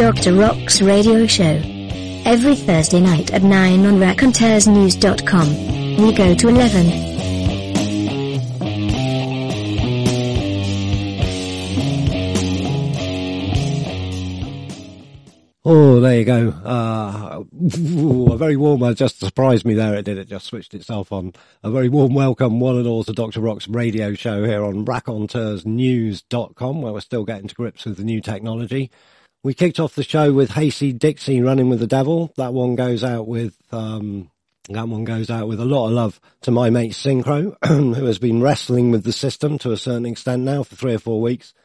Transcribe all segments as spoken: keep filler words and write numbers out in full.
Doctor Rock's radio show. Every Thursday night at nine on raconteurs news dot com. We go to eleven. Oh, there you go. Uh, a very warm, uh, just surprised me there, it did, it just switched itself on. A very warm welcome, one and all, to Doctor Rock's radio show here on raconteurs news dot com, where we're still getting to grips with the new technology. We kicked off the show with Hasty Dixie, Running with the Devil. That one goes out with, um, that one goes out with a lot of love to my mate Synchro, who has been wrestling with the system to a certain extent now for three or four weeks.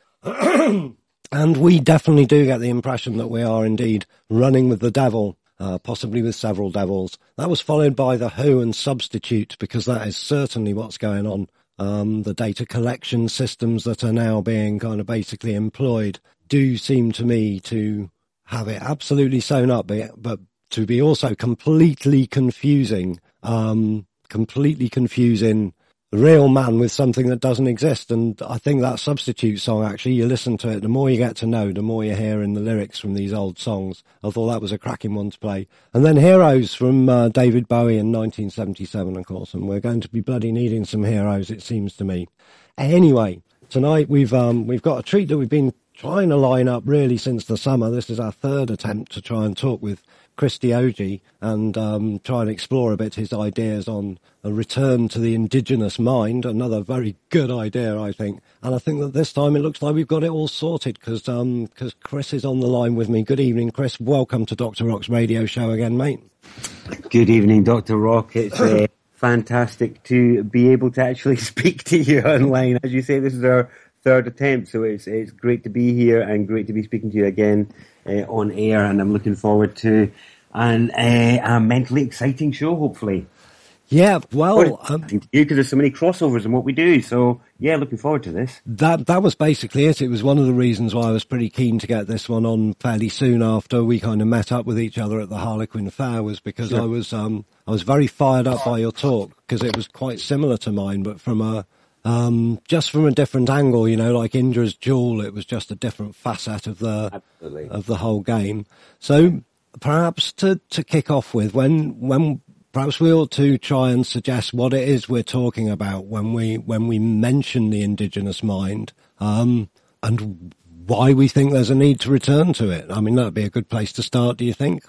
And we definitely do get the impression that we are indeed running with the devil, uh, possibly with several devils. That was followed by The Who and Substitute, because that is certainly what's going on. Um, the data collection systems that are now being kind of basically employed do seem to me to have it absolutely sewn up, but to be also completely confusing, um, completely confusing the real man with something that doesn't exist. And I think that Substitute song, actually, you listen to it, the more you get to know, the more you hear in the lyrics from these old songs. I thought that was a cracking one to play. And then Heroes from uh, David Bowie in nineteen seventy-seven, of course, and we're going to be bloody needing some heroes, it seems to me. Anyway, tonight we've um, we've got a treat that we've been trying to line up really since the summer. This is our third attempt to try and talk with Chris Diogi and um, try and explore a bit his ideas on a return to the indigenous mind. Another very good idea, I think. And I think that this time it looks like we've got it all sorted because um, cause Chris is on the line with me. Good evening, Chris. Welcome to Doctor Rock's radio show again, mate. Good evening, Doctor Rock. It's uh, fantastic to be able to actually speak to you online. As you say, this is our third attempt, so it's it's great to be here and great to be speaking to you again uh, on air, and I'm looking forward to an, uh, a mentally exciting show, hopefully. Yeah, well, um, because there's so many crossovers in what we do, so yeah, looking forward to this. That that was basically it. It was one of the reasons why I was pretty keen to get this one on fairly soon after we kind of met up with each other at the Harlequin Fair, was because sure. I was um I was very fired up by your talk, because it was quite similar to mine, but from a Um, just from a different angle, you know, like Indra's Jewel, it was just a different facet of the Absolutely. of the whole game. So perhaps to, to kick off with, when when perhaps we ought to try and suggest what it is we're talking about when we when we mention the indigenous mind, um, and why we think there's a need to return to it. I mean, that'd be a good place to start, do you think?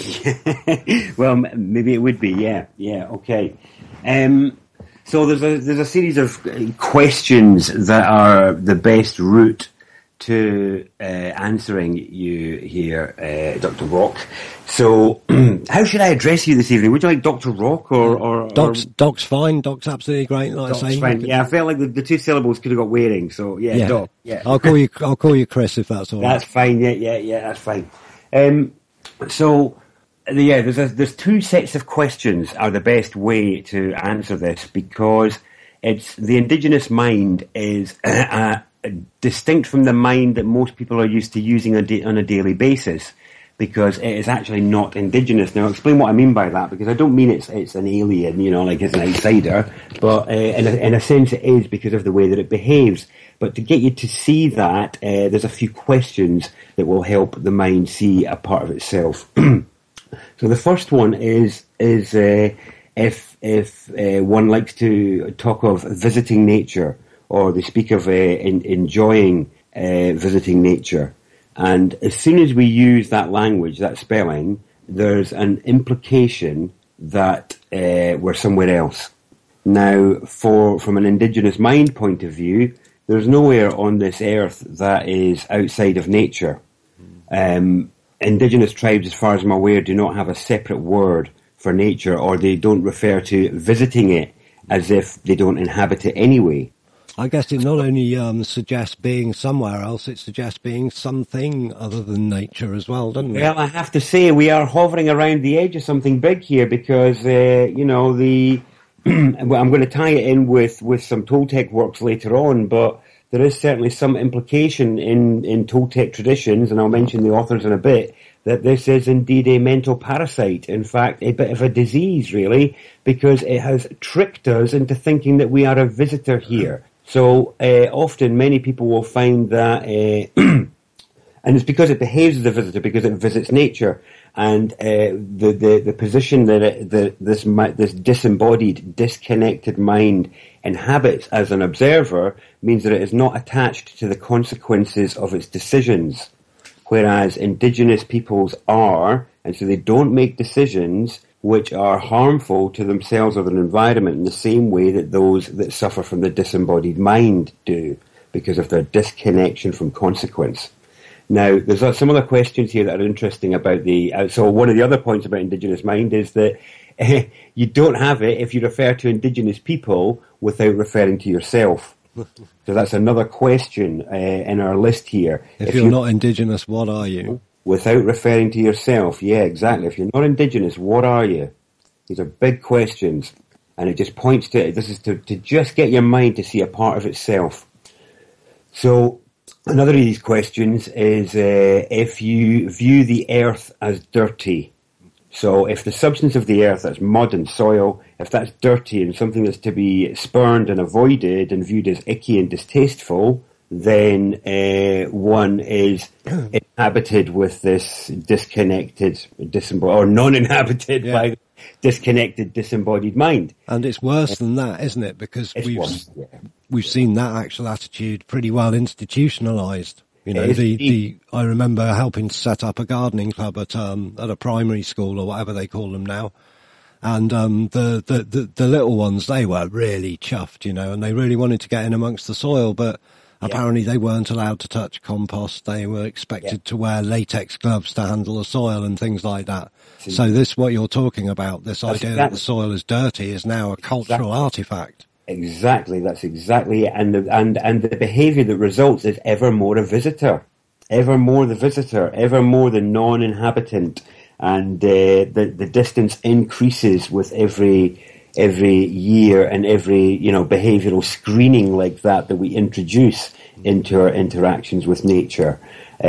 Well, maybe it would be. Yeah, yeah, okay. Um, So there's a there's a series of questions that are the best route to uh, answering you here, uh, Doctor Rock. So how should I address you this evening? Would you like Doctor Rock or or Doc's or... Doc's fine. Doc's absolutely great. Like Doc's I say, fine. Yeah, I felt like the, the two syllables could have got wearing. So yeah, yeah. Doc. Yeah, I'll call you. I'll call you Chris if that's all right. That's fine. Yeah, yeah, yeah. That's fine. Um, so. Yeah, there's a, there's two sets of questions are the best way to answer this, because it's the indigenous mind is uh, uh, distinct from the mind that most people are used to using a da- on a daily basis, because it is actually not indigenous. Now, I'll explain what I mean by that, because I don't mean it's it's an alien, you know, like it's an outsider, but uh, in, a, in a sense it is because of the way that it behaves. But to get you to see that, uh, there's a few questions that will help the mind see a part of itself. So the first one is is uh, if if uh, one likes to talk of visiting nature, or they speak of uh, in, enjoying uh, visiting nature, and as soon as we use that language, that spelling, there's an implication that uh, we're somewhere else. Now, for from an indigenous mind point of view, there's nowhere on this earth that is outside of nature. Um, Indigenous tribes, as far as I'm aware, do not have a separate word for nature, or they don't refer to visiting it as if they don't inhabit it anyway. I guess it not only um, suggests being somewhere else, it suggests being something other than nature as well, doesn't it? Well, I have to say, we are hovering around the edge of something big here, because, uh, you know, the I'm going to tie it in with, with some Toltec works later on, but there is certainly some implication in, in Toltec traditions, and I'll mention the authors in a bit, that this is indeed a mental parasite. In fact, a bit of a disease, really, because it has tricked us into thinking that we are a visitor here. So uh, often many people will find that uh, and it's because it behaves as a visitor, because it visits nature. And uh, the, the the position that it, the, this this disembodied, disconnected mind inhabits as an observer means that it is not attached to the consequences of its decisions, whereas indigenous peoples are, and so they don't make decisions which are harmful to themselves or their environment in the same way that those that suffer from the disembodied mind do, because of their disconnection from consequence. Now, there's some other questions here that are interesting about the... Uh, so one of the other points about indigenous mind is that uh, you don't have it if you refer to indigenous people without referring to yourself. So that's another question uh, in our list here. If, if you're, you're not indigenous, what are you? Without referring to yourself. Yeah, exactly. If you're not indigenous, what are you? These are big questions. And it just points to... This is to, to just get your mind to see a part of itself. So... Another of these questions is uh, if you view the earth as dirty. So if the substance of the earth, that's mud and soil, if that's dirty and something that's to be spurned and avoided and viewed as icky and distasteful, then uh, one is inhabited with this disconnected, disembodied, or non-inhabited yeah. by disconnected, disembodied mind. And it's worse than that, isn't it? Because it's we've worse, yeah. we've seen that actual attitude pretty well institutionalized. You know, the, the I remember helping set up a gardening club at um at a primary school or whatever they call them now. And um the, the, the, the little ones, they were really chuffed, you know, and they really wanted to get in amongst the soil, but apparently yeah. they weren't allowed to touch compost. They were expected yeah. to wear latex gloves to handle the soil and things like that. See, so this, what you're talking about, this idea exactly. that the soil is dirty is now a cultural exactly. artifact. Exactly, that's exactly it. And the, and, and the behaviour that results is ever more a visitor. Ever more the visitor, ever more the non-inhabitant. And uh, the, the distance increases with every... every year and every, you know, behavioural screening like that that we introduce into our interactions with nature,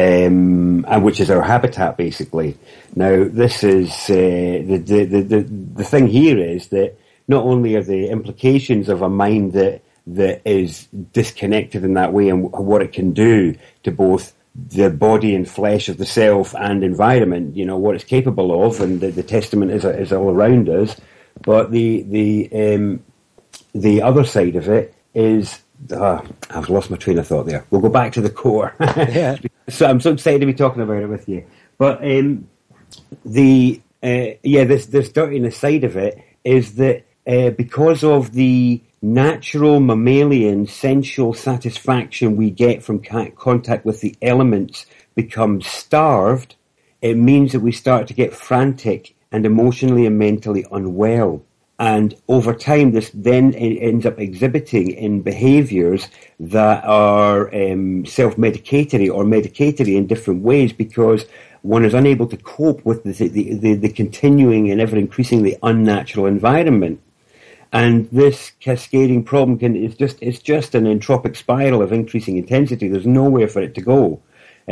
um, and which is our habitat, basically. Now, this is, uh, the, the, the, the, the thing here is that not only are the implications of a mind that, that is disconnected in that way and what it can do to both the body and flesh of the self and environment, you know, what it's capable of, and the, the testament is, is all around us. But the the um, the other side of it is, uh, I've lost my train of thought there. We'll go back to the core. yeah. So I'm so excited to be talking about it with you. But um, the uh, yeah, this this dirtiness side of it is that uh, because of the natural mammalian sensual satisfaction we get from contact with the elements becomes starved, it means that we start to get frantic and emotionally and mentally unwell. And over time, this then ends up exhibiting in behaviours that are um, self-medicatory or medicatory in different ways, because one is unable to cope with the, the, the, the continuing and ever-increasingly unnatural environment. And this cascading problem can is just it's just an entropic spiral of increasing intensity. There's nowhere for it to go.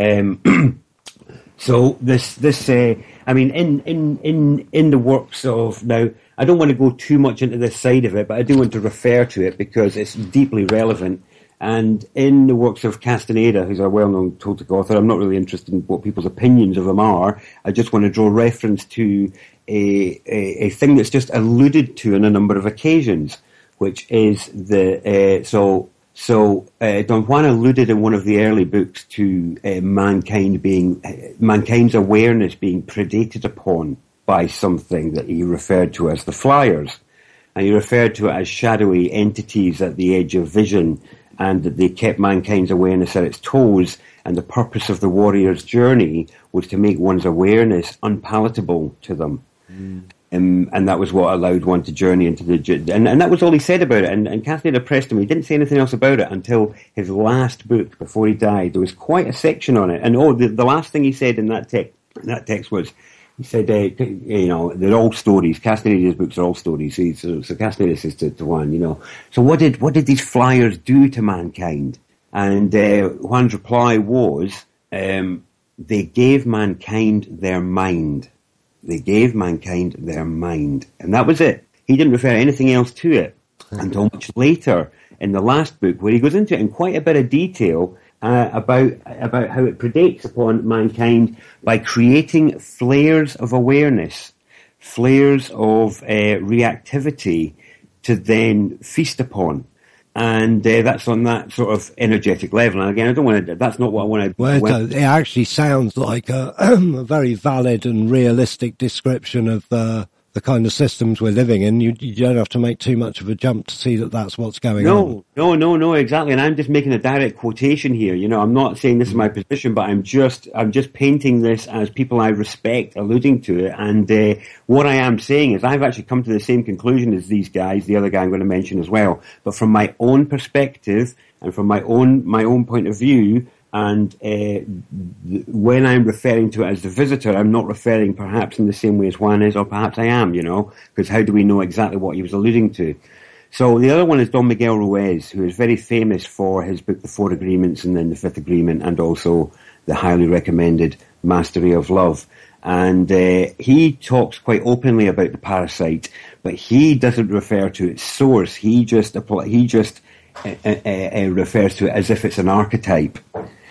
Um, so this this uh, I mean in, in in in the works of now, I don't want to go too much into this side of it, but I do want to refer to it because it's deeply relevant. And in the works of Castaneda, who's a well-known Toltec author, I'm not really interested in what people's opinions of him are. I just want to draw reference to a, a, a thing that's just alluded to on a number of occasions, which is the, uh, so, so, uh, Don Juan alluded in one of the early books to uh, mankind being, uh, mankind's awareness being predated upon by something that he referred to as the flyers. And he referred to it as shadowy entities at the edge of vision, and that they kept mankind's awareness at its toes, and the purpose of the warrior's journey was to make one's awareness unpalatable to them. Mm. Um, and that was what allowed one to journey into the... And, and that was all he said about it. And, and Castaneda pressed him. He didn't say anything else about it until his last book, before he died. There was quite a section on it. And oh, the, the last thing he said in that, te- in that text was... He said, uh, you know, they're all stories. Castaneda's books are all stories. So, so, so Castaneda says to, to Juan, you know, so what did what did these flyers do to mankind? And uh, Juan's reply was, um, they gave mankind their mind. They gave mankind their mind. And that was it. He didn't refer anything else to it until much later in the last book, where he goes into it in quite a bit of detail uh, about about how it predates upon mankind by creating flares of awareness, flares of uh, reactivity to then feast upon. And uh, that's on that sort of energetic level. And again, I don't want to, that's not what I want to... Well, it, does, it actually sounds like a, a very valid and realistic description of uh, the kind of systems we're living in. You, you don't have to make too much of a jump to see that that's what's going no, on. No, no, no, exactly. And I'm just making a direct quotation here. You know, I'm not saying this is my position, but I'm just, I'm just painting this as people I respect alluding to it. And uh, what I am saying is I've actually come to the same conclusion as these guys, the other guy I'm going to mention as well. But from my own perspective and from my own, my own point of view, and uh, th- when I'm referring to it as the visitor, I'm not referring perhaps in the same way as Juan is, or perhaps I am, you know, because how do we know exactly what he was alluding to? So the other one is Don Miguel Ruiz, who is very famous for his book, The Four Agreements, and then The Fifth Agreement, and also the highly recommended Mastery of Love. And uh, he talks quite openly about the parasite, but he doesn't refer to its source. He just apply, he just uh, uh, uh, refers to it as if it's an archetype.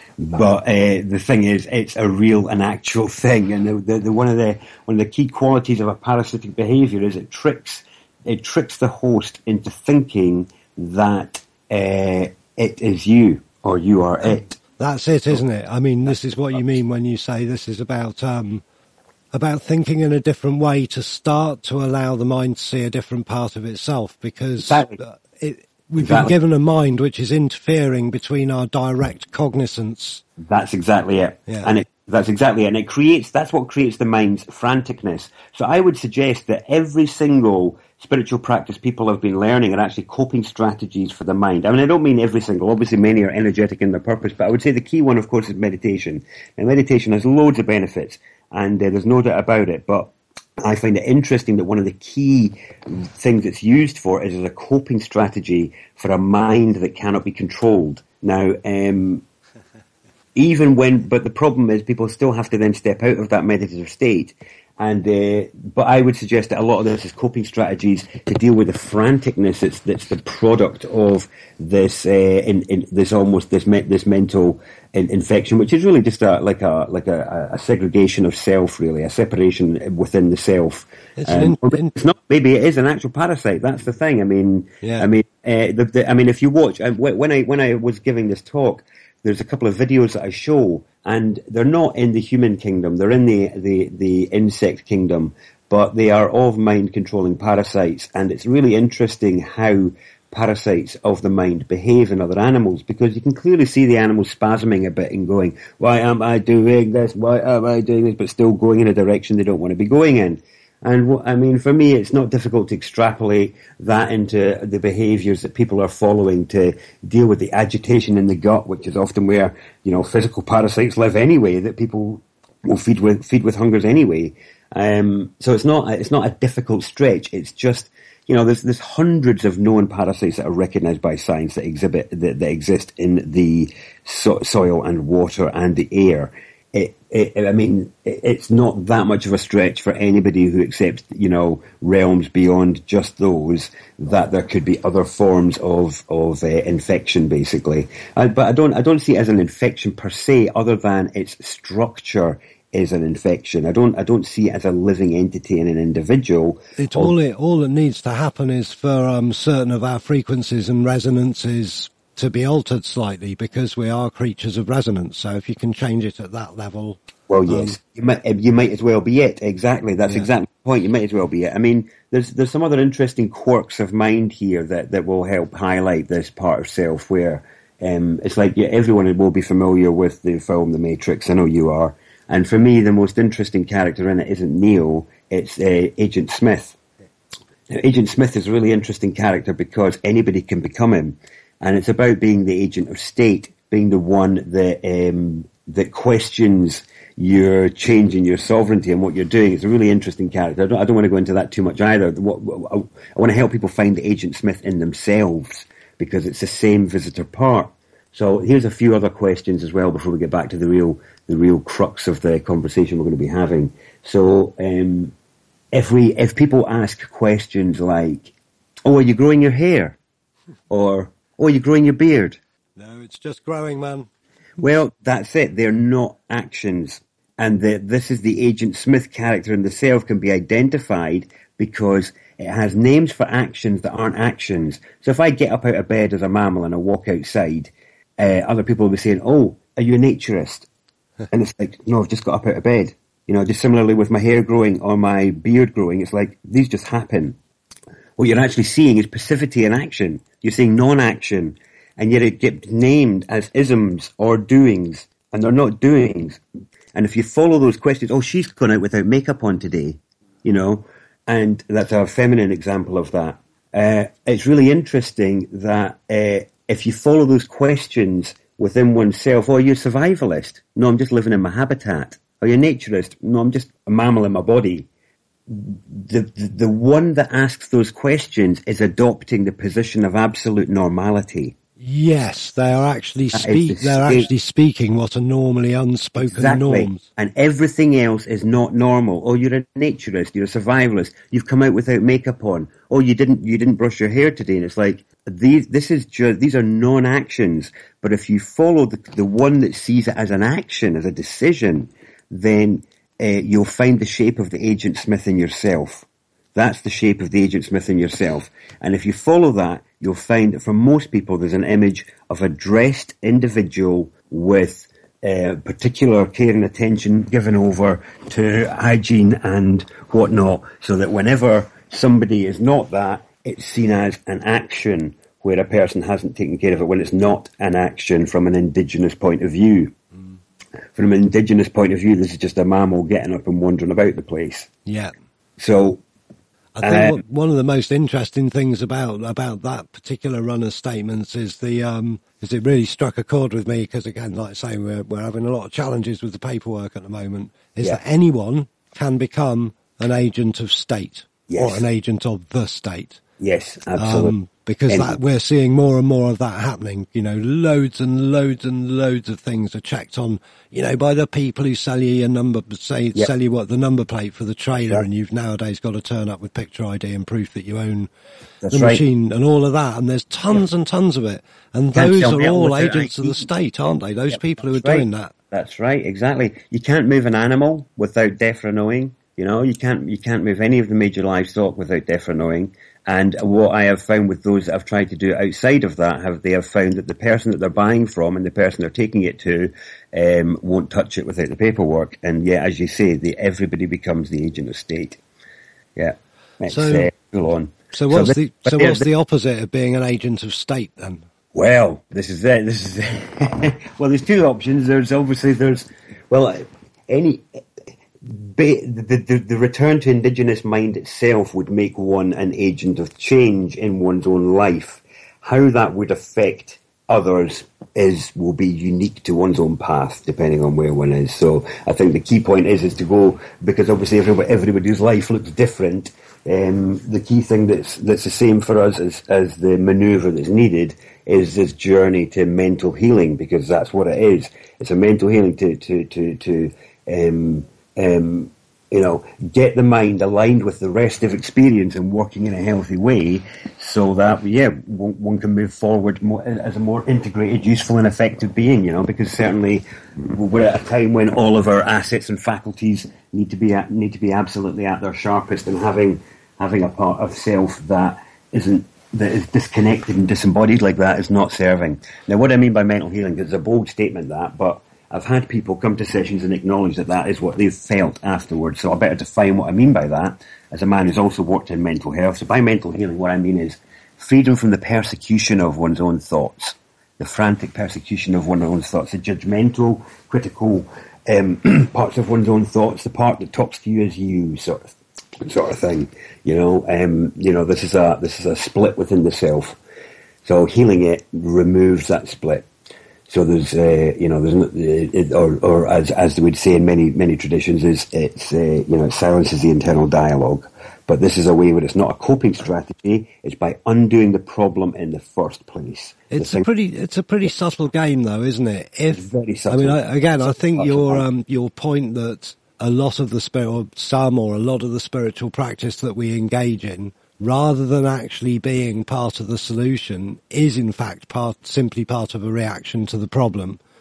But uh, the thing is, it's a real and actual thing, and the, the, the one of the one of the key qualities of a parasitic behaviour is it tricks it tricks the host into thinking that uh, it is you or you are it. That's it, isn't it? I mean, this is what you mean when you say this is about um, about thinking in a different way to start to allow the mind to see a different part of itself, because exactly. it. We've exactly. been given a mind which is interfering between our direct cognizance. That's exactly it. Yeah. And it, that's exactly it. And it creates, that's what creates the mind's franticness. So I would suggest that every single spiritual practice people have been learning are actually coping strategies for the mind. I mean, I don't mean every single, obviously many are energetic in their purpose, but I would say the key one, of course, is meditation. And meditation has loads of benefits, and uh, there's no doubt about it, but I find it interesting that one of the key things it's used for is as a coping strategy for a mind that cannot be controlled. Now, um, even when, but the problem is people still have to then step out of that meditative state. And, uh, but I would suggest that a lot of this is coping strategies to deal with the franticness that's, that's the product of this, uh, in, in this almost, this, me, this mental in, infection, which is really just a, like a, like a, a segregation of self, really, a separation within the self. It's, um, an in, it's not, maybe it is an actual parasite. That's the thing. I mean, yeah. I mean, uh, the, the, I mean, if you watch, uh, when I, when I was giving this talk, there's a couple of videos that I show, and they're not in the human kingdom. They're in the, the, the insect kingdom, but they are of mind-controlling parasites. And it's really interesting how parasites of the mind behave in other animals, because you can clearly see the animals spasming a bit and going, why am I doing this? Why am I doing this? But still going in a direction they don't want to be going in. And I mean, for me, it's not difficult to extrapolate that into the behaviours that people are following to deal with the agitation in the gut, which is often where, you know, physical parasites live anyway, that people will feed with, feed with hungers anyway. Um, so it's not, it's not a difficult stretch. It's just, you know, there's, there's hundreds of known parasites that are recognised by science that exhibit, that, that exist in the so, soil and water and the air. It, it, I mean, it, it's not that much of a stretch for anybody who accepts, you know, realms beyond just those, that there could be other forms of of uh, infection, basically. Uh, but I don't, I don't see it as an infection per se, other than its structure is an infection. I don't, I don't see it as a living entity in an individual. It all, it all that needs to happen is for um, certain of our frequencies and resonances to be altered slightly, because we are creatures of resonance. So if you can change it at that level. Well, yes, um, you might, you might as well be it. Exactly. That's yeah. exactly the point. You might as well be it. I mean, there's, there's some other interesting quirks of mind here that, that will help highlight this part of self, where, um, it's like, yeah, everyone will be familiar with the film The Matrix. I know you are. And for me, the most interesting character in it isn't Neo, it's, uh, Agent Smith. Now, Agent Smith is a really interesting character because anybody can become him. And it's about being the agent of state, being the one that um, that questions your change in your sovereignty and what you're doing. It's a really interesting character. I don't, I don't want to go into that too much either. What, what, I want to help people find Agent Smith in themselves, because it's the same visitor part. So here's a few other questions as well before we get back to the real the real crux of the conversation we're going to be having. So um, if we if people ask questions like, "Oh, are you growing your hair?" or "Oh, you're growing your beard?" No, it's just growing, man. Well, that's it. They're not actions. And the, this is the Agent Smith character in the self can be identified because it has names for actions that aren't actions. So if I get up out of bed as a mammal and I walk outside, uh, other people will be saying, oh, are you a naturist? And it's like, no, I've just got up out of bed. You know, just similarly with my hair growing or my beard growing, it's like, these just happen. What you're actually seeing is passivity in action. You're seeing non-action, and yet it gets named as isms or doings, and they're not doings. And if you follow those questions, oh, she's gone out without makeup on today, you know, and that's a feminine example of that. Uh, it's really interesting that uh, if you follow those questions within oneself, oh, you're a survivalist. No, I'm just living in my habitat. Are you a naturist? No, I'm just a mammal in my body. The, the the one that asks those questions is adopting the position of absolute normality. Yes, they are actually That speak. is the They're state. actually speaking what are normally unspoken Exactly. norms. And everything else is not normal. Oh, you're a naturist. You're a survivalist. You've come out without makeup on. Oh, you didn't you didn't brush your hair today. And it's like these. This is just these are non-actions. But if you follow the the one that sees it as an action, as a decision, then uh, you'll find the shape of the Agent Smith in yourself. That's the shape of the Agent Smith in yourself. And if you follow that, you'll find that for most people, there's an image of a dressed individual with uh, particular care and attention given over to hygiene and whatnot, so that whenever somebody is not that, it's seen as an action where a person hasn't taken care of it, when it's not an action from an indigenous point of view. Mm. From an indigenous point of view, this is just a mammal getting up and wandering about the place. Yeah. So I think Uh, one of the most interesting things about about that particular runner's statements is the um, is it really struck a chord with me, because again, like I say, we're we're having a lot of challenges with the paperwork at the moment. Is Yeah. that anyone can become an agent of state Yes. or an agent of the state? Yes, absolutely. Um, because And- that, we're seeing more and more of that happening. You know, loads and loads and loads of things are checked on, you know, by the people who sell you your number, say, Yep. sell you what the number plate for the trailer, Yep. and you've nowadays got to turn up with picture I D and proof that you own That's the right. machine and all of that. And there's tons and tons of it. And Can't those sell are metal all without agents of I D. the state, aren't they? Those Yep, people who are that's right. doing that. That's right, exactly. You can't move an animal without DEFRA knowing. You know, you can't you can't move any of the major livestock without DEFRA knowing. And what I have found with those that have tried to do it outside of that, have they have found that the person that they're buying from and the person they're taking it to um, won't touch it without the paperwork. And yeah, as you say, the, everybody becomes the agent of state. Yeah, it's So- uh, full on. So what's this- the but so yeah, what's this- the opposite of being an agent of state then? Well, this is it. This is it. Well, there's two options. There's obviously there's well any ba- the, the the return to indigenous mind itself would make one an agent of change in one's own life. How that would affect others is will be unique to one's own path, depending on where one is. So I think the key point is is to go, because obviously everybody, everybody's life looks different. Um, the key thing that's that's the same for us as as the manoeuvre that's needed is this journey to mental healing, because that's what it is. It's a mental healing to to to to um, um, you know, get the mind aligned with the rest of experience and working in a healthy way, so that yeah, one, one can move forward more, as a more integrated, useful, and effective being. You know, because certainly we're at a time when all of our assets and faculties need to be at, need to be absolutely at their sharpest, and having having a part of self that isn't that is disconnected and disembodied like that is not serving. Now, what I mean by mental healing is a bold statement, that, but I've had people come to sessions and acknowledge that that is what they've felt afterwards. So I better define what I mean by that, as a man who's also worked in mental health. So by mental healing, what I mean is freedom from the persecution of one's own thoughts, the frantic persecution of one's own thoughts, the judgmental, critical um, parts of one's own thoughts, the part that talks to you as you, sort of sort of thing. You know, um, you know, this is a this is a split within the self. So healing it removes that split. So there's, uh, you know, there's, no- it, or, or as as they would say in many many traditions, is it's, uh, you know, it silences the internal dialogue. But this is a way where it's not a coping strategy; it's by undoing the problem in the first place. The It's thing- a pretty, it's a pretty subtle game, though, isn't it? If It's very I subtle. mean, I, again, I think Subtle. your um, your point that a lot of the spirit, or some, or a lot of the spiritual practice that we engage in, rather than actually being part of the solution, is in fact part simply part of a reaction to the problem.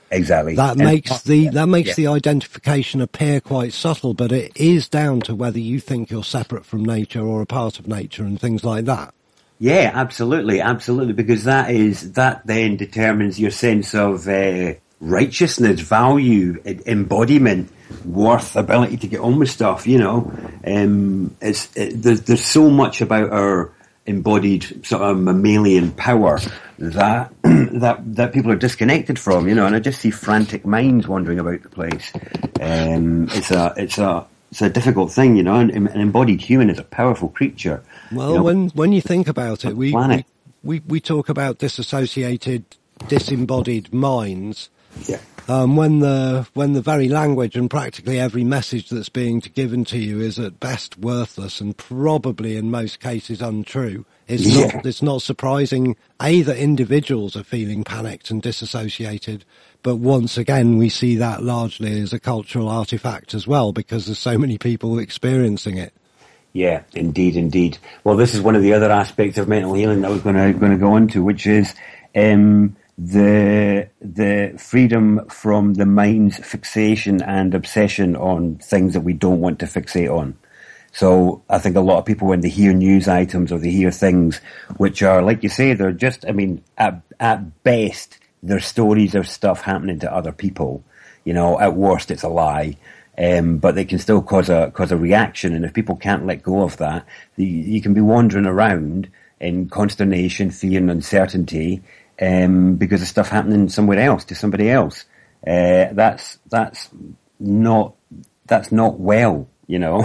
Exactly. That and makes the yeah, that makes yeah. the identification appear quite subtle, but it is down to whether you think you're separate from nature or a part of nature and things like that. Yeah, absolutely, absolutely, because that is that then determines your sense of uh, righteousness, value, embodiment, worth, ability to get on with stuff. You know, um, it's it, there's there's so much about our embodied sort of mammalian power that that that people are disconnected from. You know, and I just see frantic minds wandering about the place. Um, it's a it's a it's a difficult thing, you know. An, an embodied human is a powerful creature. Well, you know, when when you think about it, we, we planet. we we talk about disassociated, disembodied minds. Yeah. Um, when the when the very language and practically every message that's being given to you is at best worthless and probably in most cases untrue, it's Yeah. not it's not surprising A, that individuals are feeling panicked and disassociated, but once again we see that largely as a cultural artifact as well because there's so many people experiencing it. Yeah, indeed, indeed. Well, this is one of the other aspects of mental healing that I was going to going to go into, which is um, the the freedom from the mind's fixation and obsession on things that we don't want to fixate on. So I think a lot of people, when they hear news items or they hear things which are, like you say, they're just, I mean, at at best, they're stories of stuff happening to other people. You know, at worst, it's a lie. Um, but they can still cause a cause a reaction, and if people can't let go of that, the, you can be wandering around in consternation, fear, and uncertainty um, because of stuff happening somewhere else to somebody else. Uh, that's that's not that's not well, you know.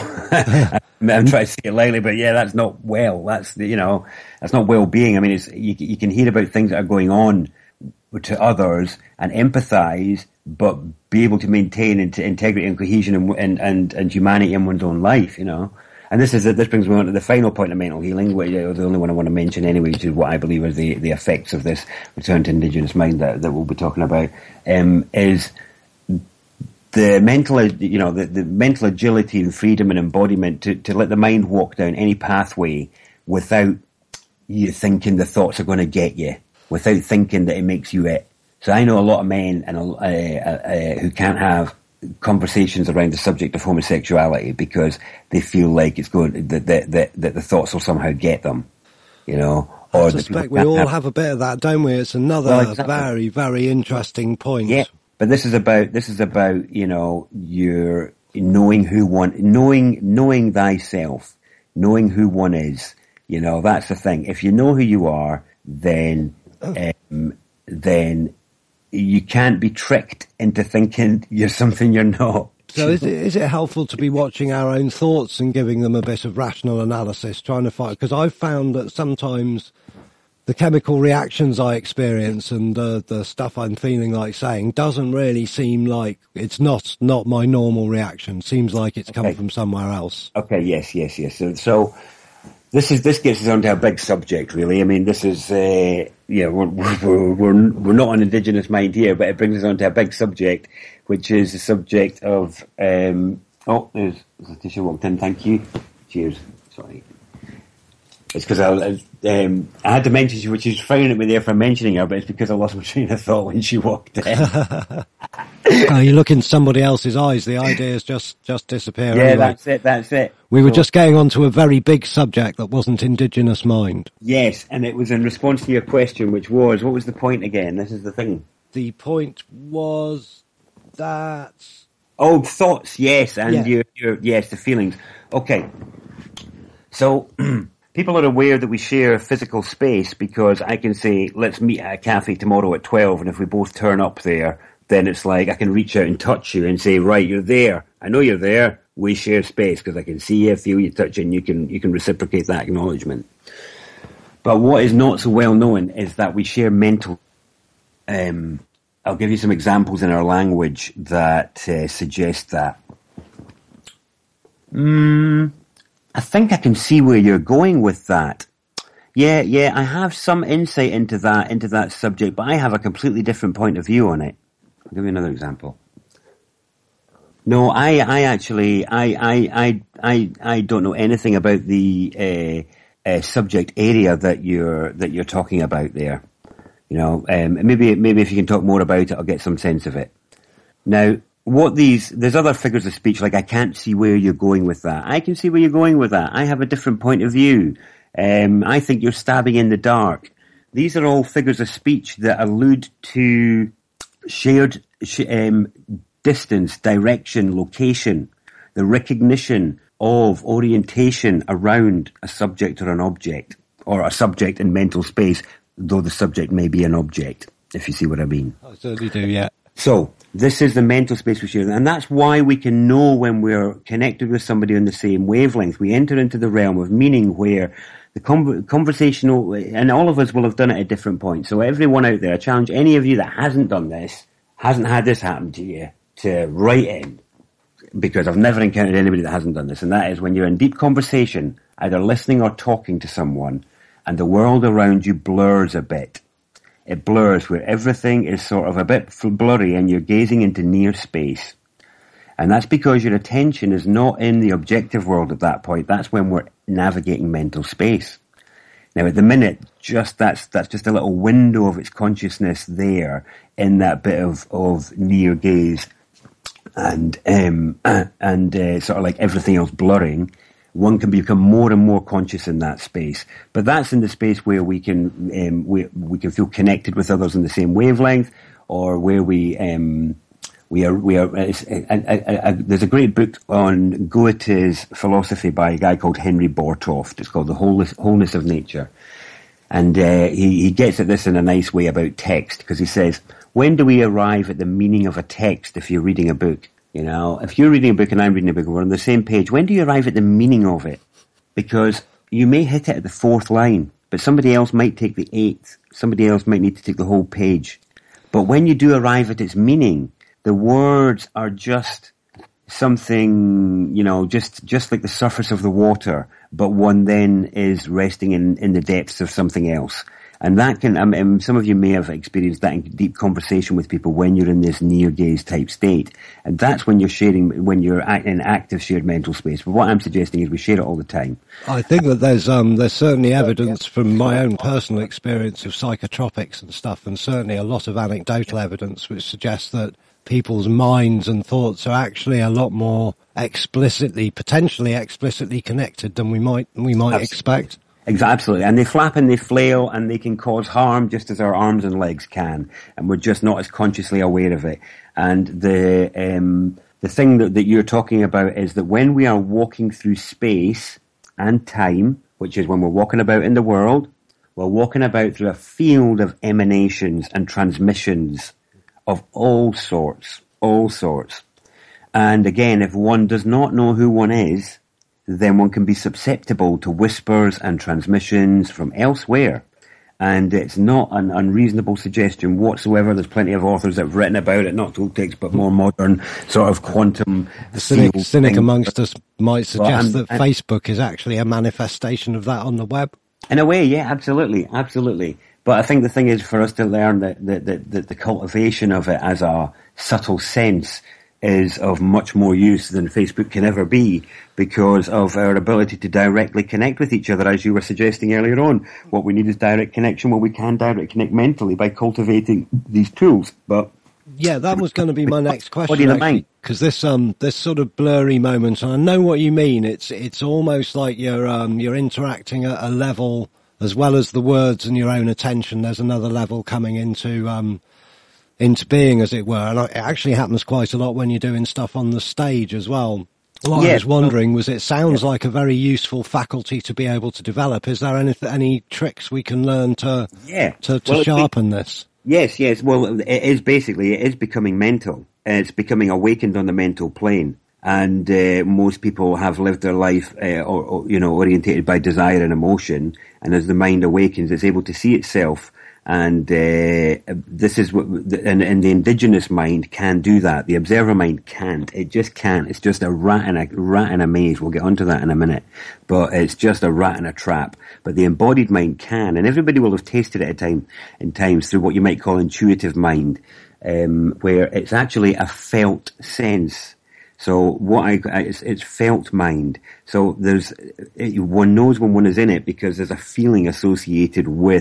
I'm trying to say it lightly, but yeah, that's not well. That's the, you know, that's not well-being. I mean, it's you, you can hear about things that are going on to others and empathise, but be able to maintain integrity and cohesion and, and, and, and humanity in one's own life, you know. And this is this brings me on to the final point of mental healing, which is the only one I want to mention anyway, which is what I believe are the, the effects of this return to indigenous mind that, that we'll be talking about, um, is the mental, you know, the, the mental agility and freedom and embodiment to, to let the mind walk down any pathway without you thinking the thoughts are going to get you, without thinking that it makes you it. So I know a lot of men and uh, uh, uh, who can't have conversations around the subject of homosexuality because they feel like it's going that that that, that the thoughts will somehow get them, you know. Or I suspect we all have, have a bit of that, don't we? It's another well, exactly. very very interesting point. Yeah, but this is about this is about you know your knowing who one, knowing knowing thyself, knowing who one is. You know, that's the thing. If you know who you are, then um, then you can't be tricked into thinking you're something you're not. So is it, is it helpful to be watching our own thoughts and giving them a bit of rational analysis, trying to find, because I've found that sometimes the chemical reactions I experience and the, the stuff I'm feeling like saying doesn't really seem like, it's not, not my normal reaction. Seems like it's come okay. from somewhere else. Okay, yes, yes, yes. So, so This is this gets us onto a big subject, really. I mean, this is uh, yeah, we're, we're we're we're not on Indigenous Mind here, but it brings us onto a big subject, which is the subject of um, oh, there's Letitia walked in. Thank you. Cheers. Sorry. It's because I um, I had to mention she, which she's frowning at me there for mentioning her, but it's because I lost my train of thought when she walked in. Oh, you look in somebody else's eyes, the ideas just, just disappear. Yeah, anyway. that's it, that's it. We were so, just getting onto a very big subject that wasn't Indigenous Mind. Yes, and it was in response to your question, which was, what was the point again? This is the thing. The point was that... Oh, thoughts, yes, and yeah. your, your, yes, the feelings. Okay, so... people are aware that we share physical space because I can say, let's meet at a cafe tomorrow at twelve, and if we both turn up there, then it's like I can reach out and touch you and say, right, you're there. I know you're there. We share space because I can see you, feel you, touch you, and you can, you can reciprocate that acknowledgement. But what is not so well known is that we share mental... Um, I'll give you some examples in our language that uh, suggest that. Mm, I think I can see where you're going with that. Yeah, yeah, I have some insight into that, into that subject, but I have a completely different point of view on it. I'll give you another example. No, I, I actually, I, I, I, I, I don't know anything about the uh, uh, subject area that you're that you're talking about there. You know, um, maybe maybe if you can talk more about it, I'll get some sense of it. Now, what these, there's other figures of speech, like I can't see where you're going with that. I can see where you're going with that. I have a different point of view. Um, I think you're stabbing in the dark. These are all figures of speech that allude to shared sh- um, distance, direction, location, the recognition of orientation around a subject or an object, or a subject in mental space, though the subject may be an object, if you see what I mean. I certainly do, yeah. So, this is the mental space we share, and that's why we can know when we're connected with somebody on the same wavelength. We enter into the realm of meaning where the con- conversational, and all of us will have done it at different points. So everyone out there, I challenge any of you that hasn't done this, hasn't had this happen to you, to write in, because I've never encountered anybody that hasn't done this, and that is when you're in deep conversation, either listening or talking to someone, and the world around you blurs a bit. It blurs where everything is sort of a bit blurry and you're gazing into near space. And that's because your attention is not in the objective world at that point. That's when we're navigating mental space. Now at the minute, just that's, that's just a little window of its consciousness there in that bit of, of near gaze and, um, and, uh, sort of like everything else blurring. One can become more and more conscious in that space, but that's in the space where we can um, we we can feel connected with others on the same wavelength, or where we um, we are we are. Uh, uh, uh, uh, there's a great book on Goethe's philosophy by a guy called Henry Bortoft. It's called The Wholeness, Wholeness of Nature, and uh, he he gets at this in a nice way about text, because he says, when do we arrive at the meaning of a text if you're reading a book? You know, if you're reading a book and I'm reading a book and we're on the same page, when do you arrive at the meaning of it? Because you may hit it at the fourth line, but somebody else might take the eighth. Somebody else might need to take the whole page. But when you do arrive at its meaning, the words are just something, you know, just, just like the surface of the water, but one then is resting in, in the depths of something else. And that can, um, um, some of you may have experienced that in deep conversation with people when you're in this near gaze type state. And that's when you're sharing, when you're in active shared mental space. But what I'm suggesting is we share it all the time. I think that there's, um, there's certainly evidence from my own personal experience of psychotropics and stuff, and certainly a lot of anecdotal evidence which suggests that people's minds and thoughts are actually a lot more explicitly, potentially explicitly connected than we might, we might Absolutely. expect. Absolutely. And they flap and they flail and they can cause harm just as our arms and legs can. And we're just not as consciously aware of it. And the, um, the thing that, that you're talking about is that when we are walking through space and time, which is when we're walking about in the world, we're walking about through a field of emanations and transmissions of all sorts, all sorts. And again, if one does not know who one is, then one can be susceptible to whispers and transmissions from elsewhere. And it's not an unreasonable suggestion whatsoever. There's plenty of authors that have written about it, not Toltecs, but more modern sort of quantum. The cynic, cynic amongst us might suggest well, that and, Facebook is actually a manifestation of that on the web. In a way, yeah, absolutely, absolutely. But I think the thing is for us to learn that, that, that, that the cultivation of it as a subtle sense is of much more use than Facebook can ever be, because of our ability to directly connect with each other, as you were suggesting earlier on. What we need is direct connection. Well, we can direct connect mentally by cultivating these tools. But yeah, that was going to be my next question, because this um this sort of blurry moment, and I know what you mean. It's it's almost like you're um you're interacting at a level, as well as the words and your own attention. There's another level coming into um. into being, as it were, and it actually happens quite a lot when you're doing stuff on the stage as well. What yeah, I was wondering was, it sounds yeah. like a very useful faculty to be able to develop. Is there any any tricks we can learn to yeah. to, to well, sharpen be, this? Yes, yes. Well, it is basically, it is becoming mental. It's becoming awakened on the mental plane. And uh, most people have lived their life, uh, or, or, you know, orientated by desire and emotion. And as the mind awakens, it's able to see itself. And uh, this is what, and, and the indigenous mind can do that. The observer mind can't. It just can't. It's just a rat in a rat in a maze. We'll get onto that in a minute. But it's just a rat in a trap. But the embodied mind can, and everybody will have tasted it at time in times through what you might call intuitive mind, um, where it's actually a felt sense. So what I, it's, it's felt mind. So there's, it, one knows when one is in it because there's a feeling associated with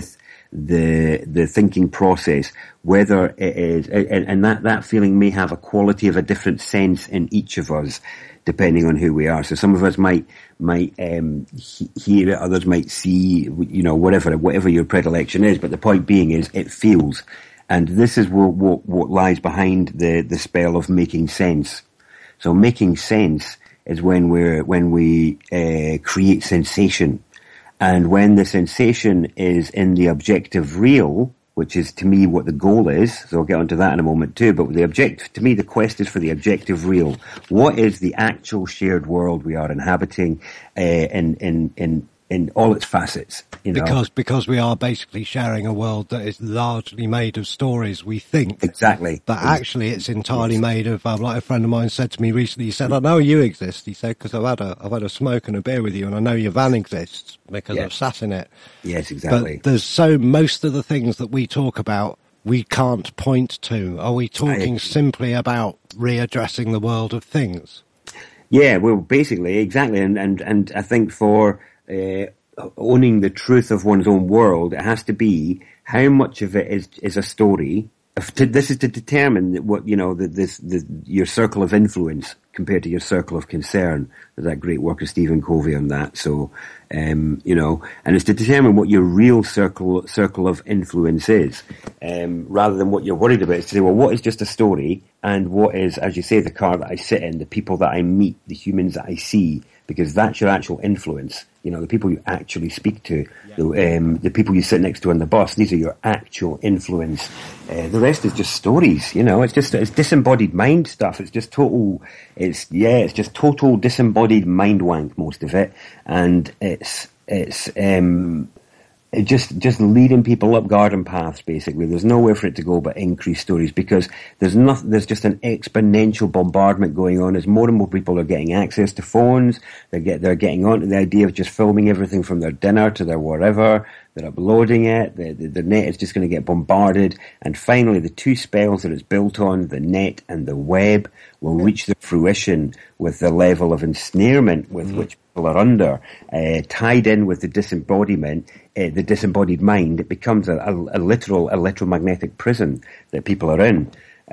the the thinking process, whether it is, and, and that, that feeling may have a quality of a different sense in each of us, depending on who we are. So some of us might might um, he- hear it, others might see, you know, whatever whatever your predilection is. But the point being is, it feels, and this is what what, what lies behind the the spell of making sense. So making sense is when we're when we uh, create sensation. And when the sensation is in the objective real, which is to me what the goal is, so I'll get onto that in a moment too, but the object, to me the quest is for the objective real. What is the actual shared world we are inhabiting uh, in, in, in, in all its facets? You know? Because because we are basically sharing a world that is largely made of stories, we think. Exactly. But actually it's entirely yes. made of, um, like a friend of mine said to me recently, he said, I know you exist, he said, because I've had a, I've had a smoke and a beer with you, and I know your van exists because yes. I've sat in it. Yes, exactly. But there's so, most of the things that we talk about, we can't point to. Are we talking simply about readdressing the world of things? Yeah, well, basically, exactly. And, and, and I think for, uh, owning the truth of one's own world, it has to be how much of it is is a story. If to, this is to determine what, you know, the, this the, your circle of influence compared to your circle of concern. There's that great work of Stephen Covey on that. So, um, you know, and it's to determine what your real circle circle of influence is, um, rather than what you're worried about. It's to say, well, what is just a story, and what is, as you say, the car that I sit in, the people that I meet, the humans that I see, because that's your actual influence. You know, the people you actually speak to, yeah. the, um, the people you sit next to on the bus, these are your actual influence. Uh, the rest is just stories, you know, it's just, it's disembodied mind stuff. It's just total, it's, yeah, it's just total disembodied mind wank, most of it. And it's, it's, um, it just, just leading people up garden paths, basically. There's nowhere for it to go but increase stories, because there's nothing, there's just an exponential bombardment going on as more and more people are getting access to phones. They get, they're getting onto the idea of just filming everything from their dinner to their whatever. They're uploading it. The, the, the net is just going to get bombarded. And finally, the two spells that it's built on, the net and the web, will reach their fruition with the level of ensnarement with mm-hmm. which people are under, uh, tied in with the disembodiment, uh, the disembodied mind. It becomes a, a, a literal electromagnetic prison that people are in.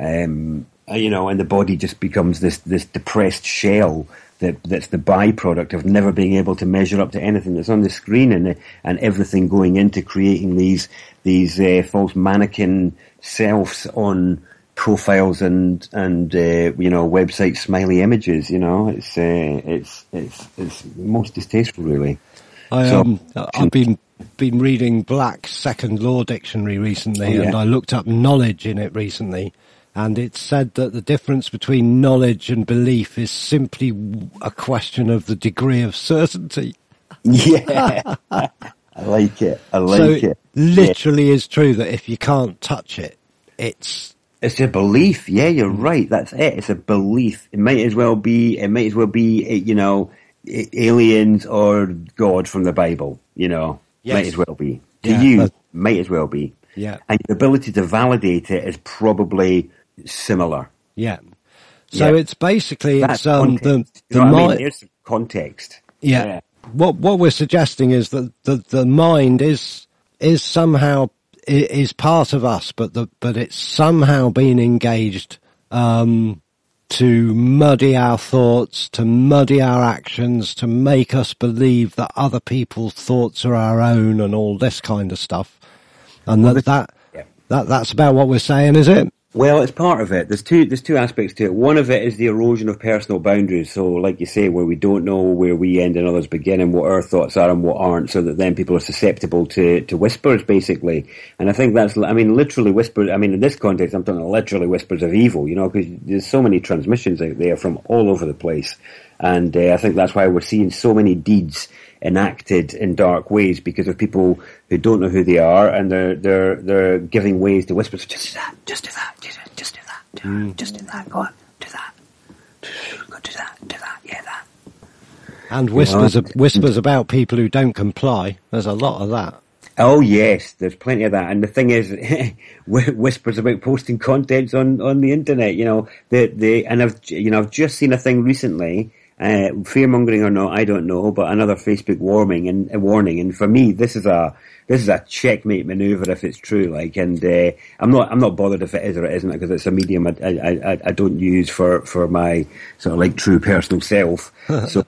Um, you know, and the body just becomes this, this depressed shell that, that's the byproduct of never being able to measure up to anything that's on the screen, and, and everything going into creating these, these, uh, false mannequin selves on profiles and, and, uh, you know, website smiley images, you know, it's, uh, it's, it's, it's most distasteful, really. I, so, um, I've been, been reading Black's Second Law Dictionary recently, oh, yeah. and I looked up knowledge in it recently, and it said that the difference between knowledge and belief is simply a question of the degree of certainty. Yeah. I like it. I like so it. it literally yeah. is true that if you can't touch it, it's, It's a belief. Yeah, you're right. That's it. It's a belief. It might as well be, it might as well be, you know, aliens or God from the Bible, you know. Yes. Might as well be. To yeah, you, might as well be. Yeah. And the ability to validate it is probably similar. Yeah. So yeah. it's basically, That's it's, um, context. the, the you know mind. I mean? There's context. Yeah. yeah. What, what we're suggesting is that the, the mind is, is somehow, is part of us, but the, but it's somehow been engaged, um, to muddy our thoughts, to muddy our actions, to make us believe that other people's thoughts are our own and all this kind of stuff. And that, that, yeah. that, that's about what we're saying, is it? Well, it's part of it. There's two, there's two aspects to it. One of it is the erosion of personal boundaries. So, like you say, where we don't know where we end and others begin, and what our thoughts are and what aren't, so that then people are susceptible to, to whispers, basically. And I think that's, I mean, literally whispers, I mean, in this context, I'm talking literally whispers of evil, you know, because there's so many transmissions out there from all over the place. And uh, I think that's why we're seeing so many deeds enacted in dark ways, because of people who don't know who they are, and they're they're they're giving ways to whispers. Just do that. Just do that. Just, just do that. Do, mm. Just do that. Go on. Do that. Go do that. Do that. Yeah, that. And whispers you know, whispers about people who don't comply. There's a lot of that. Oh yes, there's plenty of that. And the thing is, whispers about posting contents on on the internet. You know, the the and I've you know I've just seen a thing recently. Uh, fear mongering or not, I don't know, but another Facebook warning and a warning. And for me, this is a this is a checkmate maneuver if it's true. Like, and uh, I'm not I'm not bothered if it is or it isn't, because it's a medium I I, I, I don't use for, for my sort of like true personal self. so,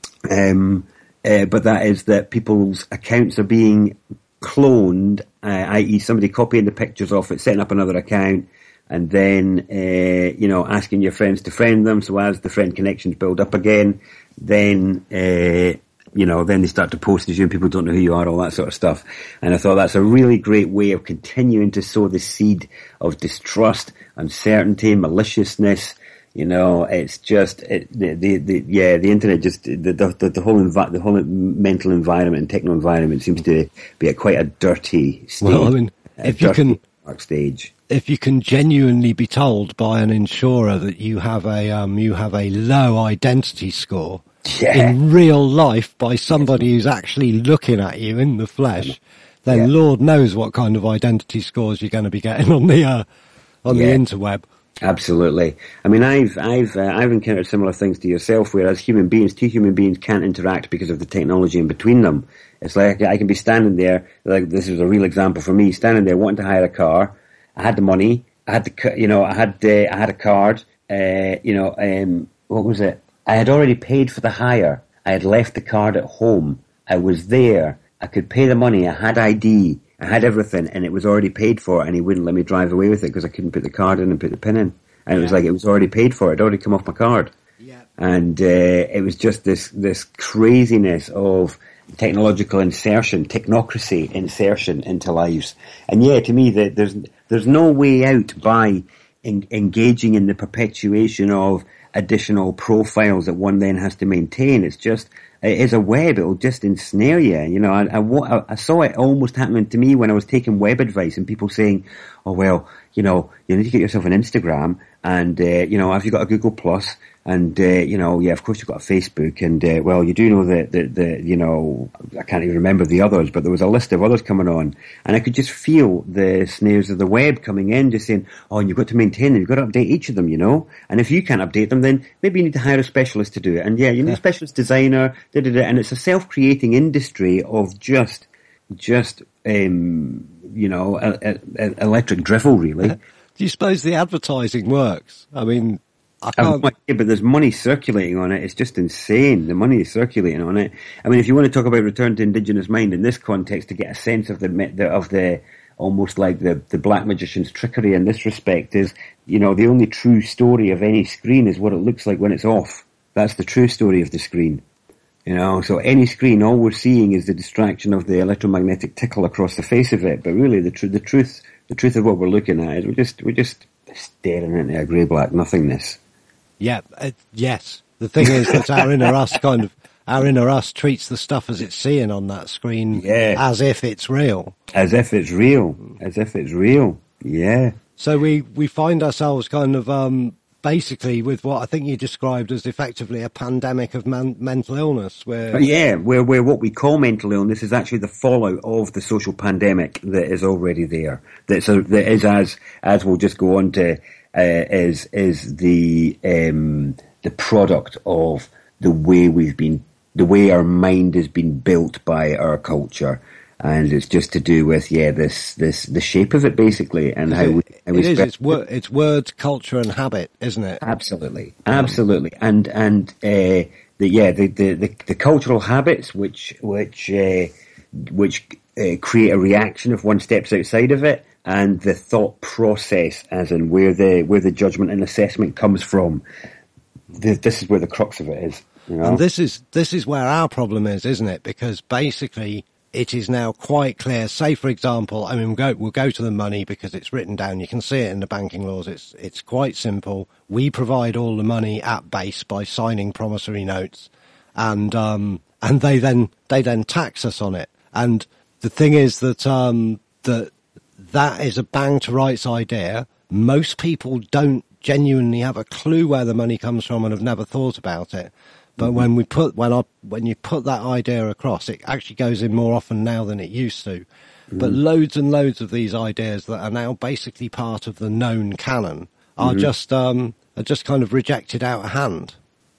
um, uh, but that is that people's accounts are being cloned, uh, that is, somebody copying the pictures off it, setting up another account, and then, uh, you know, asking your friends to friend them. So as the friend connections build up again, then, uh, you know, then they start to post as you and people don't know who you are, all that sort of stuff. And I thought that's a really great way of continuing to sow the seed of distrust, uncertainty, maliciousness. You know, it's just, it, the, the, the, yeah, the internet just, the, the, the whole, envi- the whole mental environment and techno environment seems to be at quite a dirty stage. Well, I mean, if you can, dark stage. If you can genuinely be told by an insurer that you have a um, you have a low identity score yeah. in real life by somebody who's actually looking at you in the flesh, then yeah. Lord knows what kind of identity scores you're going to be getting on the uh, on yeah. the interweb. Absolutely. I mean, I've I've uh, I've encountered similar things to yourself, whereas human beings, two human beings, can't interact because of the technology in between them. It's like I can be standing there, like this is a real example for me, standing there wanting to hire a car. I had the money. I had the, you know, I had uh, I had a card. Uh, you know, um, what was it? I had already paid for the hire. I had left the card at home. I was there. I could pay the money. I had I D. I had everything, and it was already paid for. And he wouldn't let me drive away with it because I couldn't put the card in and put the pin in. And it was like it was already paid for. It already come off my card. Yeah. And uh, it was just this this craziness of technological insertion, technocracy insertion into lives. And yeah, to me, that there's there's no way out by en- engaging in the perpetuation of additional profiles that one then has to maintain. It's just, it is a web. It'll just ensnare you. You know, I, I, I saw it almost happening to me when I was taking web advice and people saying, oh, well, you know, you need to get yourself an Instagram and, uh, you know, have you got a Google Plus? And, uh, you know, yeah, of course you've got a Facebook. And, uh, well, you do know that, the, the, you know, I can't even remember the others, but there was a list of others coming on. And I could just feel the snares of the web coming in, just saying, oh, you've got to maintain them. You've got to update each of them, you know. And if you can't update them, then maybe you need to hire a specialist to do it. And, yeah, you need a specialist designer, da, da, da. And it's a self-creating industry of just, just, um, you know, a, a, a electric drivel, really. Do you suppose the advertising works? I mean... I can't... Yeah, but there's money circulating on it. It's just insane. The money is circulating on it. I mean, if you want to talk about return to indigenous mind in this context to get a sense of the, the of the almost like the, the black magician's trickery in this respect is, you know, the only true story of any screen is what it looks like when it's off. That's the true story of the screen. You know, so any screen, all we're seeing is the distraction of the electromagnetic tickle across the face of it. But really, the, tr- the truth, the truth of what we're looking at is we're just, we're just staring into a grey-black nothingness. Yeah, uh, yes. The thing is that our inner us kind of, our inner us treats the stuff as it's seeing on that screen yeah. as if it's real. As if it's real. As if it's real. Yeah. So we, we find ourselves kind of, um, basically with what I think you described as effectively a pandemic of man- mental illness where... Yeah, where, where what we call mental illness is actually the fallout of the social pandemic that is already there. That's a, that is as, as we'll just go on to, Uh, is is the um, the product of the way we've been, the way our mind has been built by our culture, and it's just to do with yeah this this the shape of it basically, and how it, we. How it we is. spe- It's word. It's words, culture, and habit, isn't it? Absolutely, absolutely, and and uh, the yeah the, the the the cultural habits which which uh, which uh, create a reaction if one steps outside of it. And the thought process, as in where the where the judgment and assessment comes from, the, this is where the crux of it is. You know? And this is this is where our problem is, isn't it? Because basically, it is now quite clear. Say, for example, I mean, we'll go we'll go to the money because it's written down. You can see it in the banking laws. It's it's quite simple. We provide all the money at base by signing promissory notes, and um and they then they then tax us on it. And the thing is that um that. That is a bang to rights idea. Most people don't genuinely have a clue where the money comes from and have never thought about it. But mm-hmm. when we put when I when you put that idea across, it actually goes in more often now than it used to. Mm-hmm. But loads and loads of these ideas that are now basically part of the known canon are mm-hmm. just um, are just kind of rejected out of hand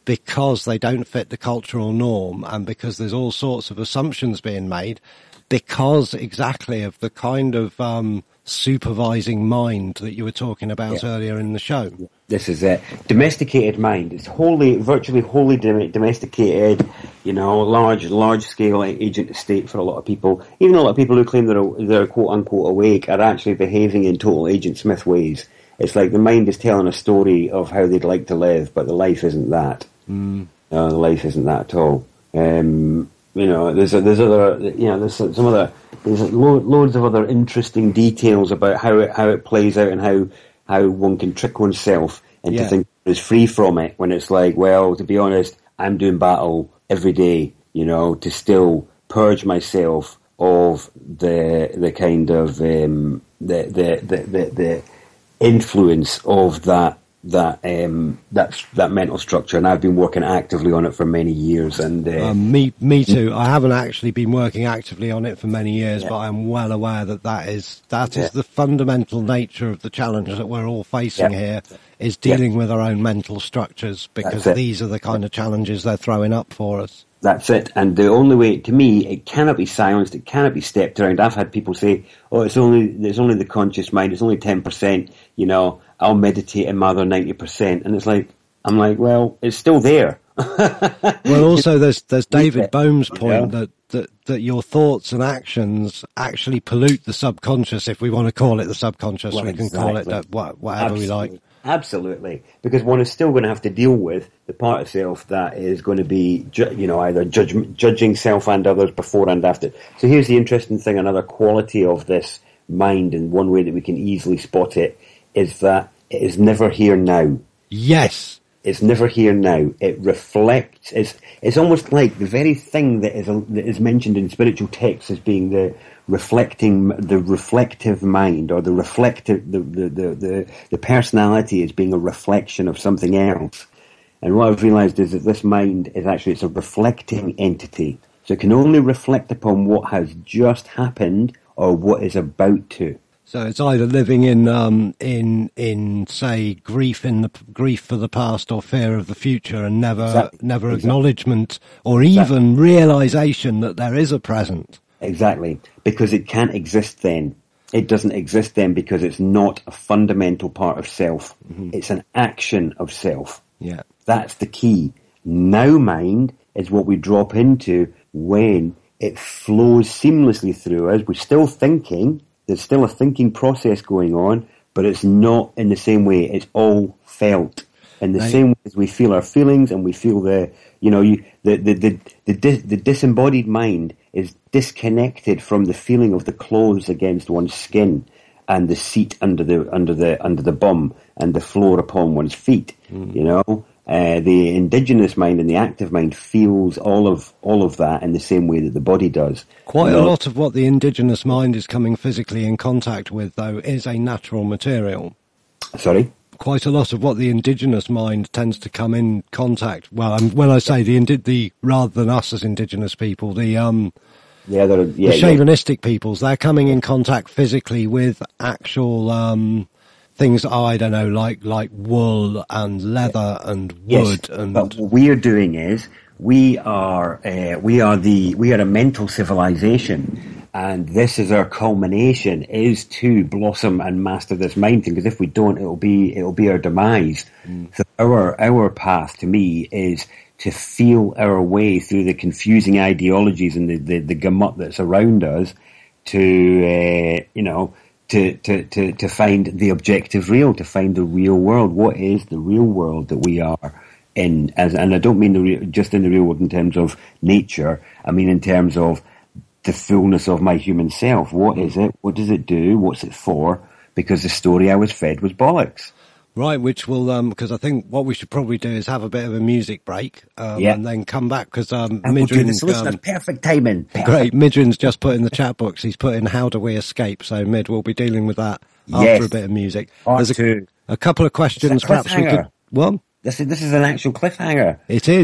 because they don't fit the cultural norm and because there's all sorts of assumptions being made because exactly of the kind of um, supervising mind that you were talking about yeah. earlier in the show. This is it. Domesticated mind. It's wholly, virtually wholly domesticated, you know, large, large scale agent estate for a lot of people. Even a lot of people who claim they're, they're quote unquote awake are actually behaving in total Agent Smith ways. It's like the mind is telling a story of how they'd like to live, but the life isn't that. Mm. No, the life isn't that at all. Um, you know, there's a, there's other, you know, there's some other, there's lo- loads of other interesting details about how it how it plays out and how how one can trick oneself into yeah. thinking it's free from it when it's like, well, to be honest, I'm doing battle every day, you know, to still purge myself of the the kind of um, the, the the the the influence of that. that um that's that mental structure, and I've been working actively on it for many years. And uh, um, me me too. I haven't actually been working actively on it for many years, yeah. but I'm well aware that that is that is yeah. the fundamental nature of the challenge that we're all facing yeah. here, is dealing yeah. with our own mental structures, because these are the kind of challenges they're throwing up for us. That's it. And the only way, to me, it cannot be silenced, it cannot be stepped around. I've had people say, oh, it's only, it's only the conscious mind, it's only ten percent, you know, I'll meditate in my other ninety percent. And it's like, I'm like, well, it's still there. Well, also there's, there's David Bohm's point yeah. that, that, that your thoughts and actions actually pollute the subconscious, if we want to call it the subconscious, well, we can exactly. call it that, whatever Absolutely. we like. Absolutely, because one is still going to have to deal with the part of self that is going to be, ju- you know, either judge, judging self and others before and after. So here's the interesting thing, another quality of this mind, and one way that we can easily spot it, is that it is never here now. Yes. It's never here now. It reflects, it's, it's almost like the very thing that is, a, that is mentioned in spiritual texts as being the reflecting, the reflective mind, or the reflective, the, the, the, the, the personality as being a reflection of something else. And what I've realized is that this mind is actually, it's a reflecting entity. So it can only reflect upon what has just happened or what is about to. So it's either living in, um, in, in, say, grief in the, grief for the past or fear of the future, and never, exactly. never exactly. acknowledgement or even exactly. realization that there is a present. Exactly. Because it can't exist then. It doesn't exist then because it's not a fundamental part of self. Mm-hmm. It's an action of self. Yeah. That's the key. Now mind is what we drop into when it flows seamlessly through us. We're still thinking. There's still a thinking process going on, but it's not in the same way. It's all felt in the right. same way as we feel our feelings, and we feel the, you know, you, the, the, the, the, dis, the disembodied mind is disconnected from the feeling of the clothes against one's skin, and the seat under the, under the, under the bum, and the floor upon one's feet, mm. you know. Uh, the indigenous mind and the active mind feels all of all of that in the same way that the body does. Quite you know? know? a lot of what the indigenous mind is coming physically in contact with, though, is a natural material. Sorry? Quite a lot of what the indigenous mind tends to come in contact. Well, um, when I say the indi- the rather than us as indigenous people, the um, yeah, yeah, the shamanistic yeah. peoples, they're coming in contact physically with actual um. things, I don't know, like like wool and leather and wood. Yes, and but what we are doing is we are uh, we are the we are a mental civilization, and this is our culmination, is to blossom and master this mind thing. Because if we don't, it'll be it'll be our demise. Mm. So our our path, to me, is to feel our way through the confusing ideologies and the the, the gamut that's around us, to uh, you know. To, to, to, to find the objective real, to find the real world. What is the real world that we are in? As, and I don't mean the real, just in the real world in terms of nature. I mean in terms of the fullness of my human self. What is it? What does it do? What's it for? Because the story I was fed was bollocks. Right, which will, um, because I think what we should probably do is have a bit of a music break, um, yeah. and then come back, because, um, Midrin's, we'll um, perfect timing. Perfect. Great, Midrin's just put in the chat box, he's put in How Do We Escape, so Mid, we'll be dealing with that after yes. a bit of music. Part There's a, two. a couple of questions, perhaps we could, what? This is, this is an actual cliffhanger. It is.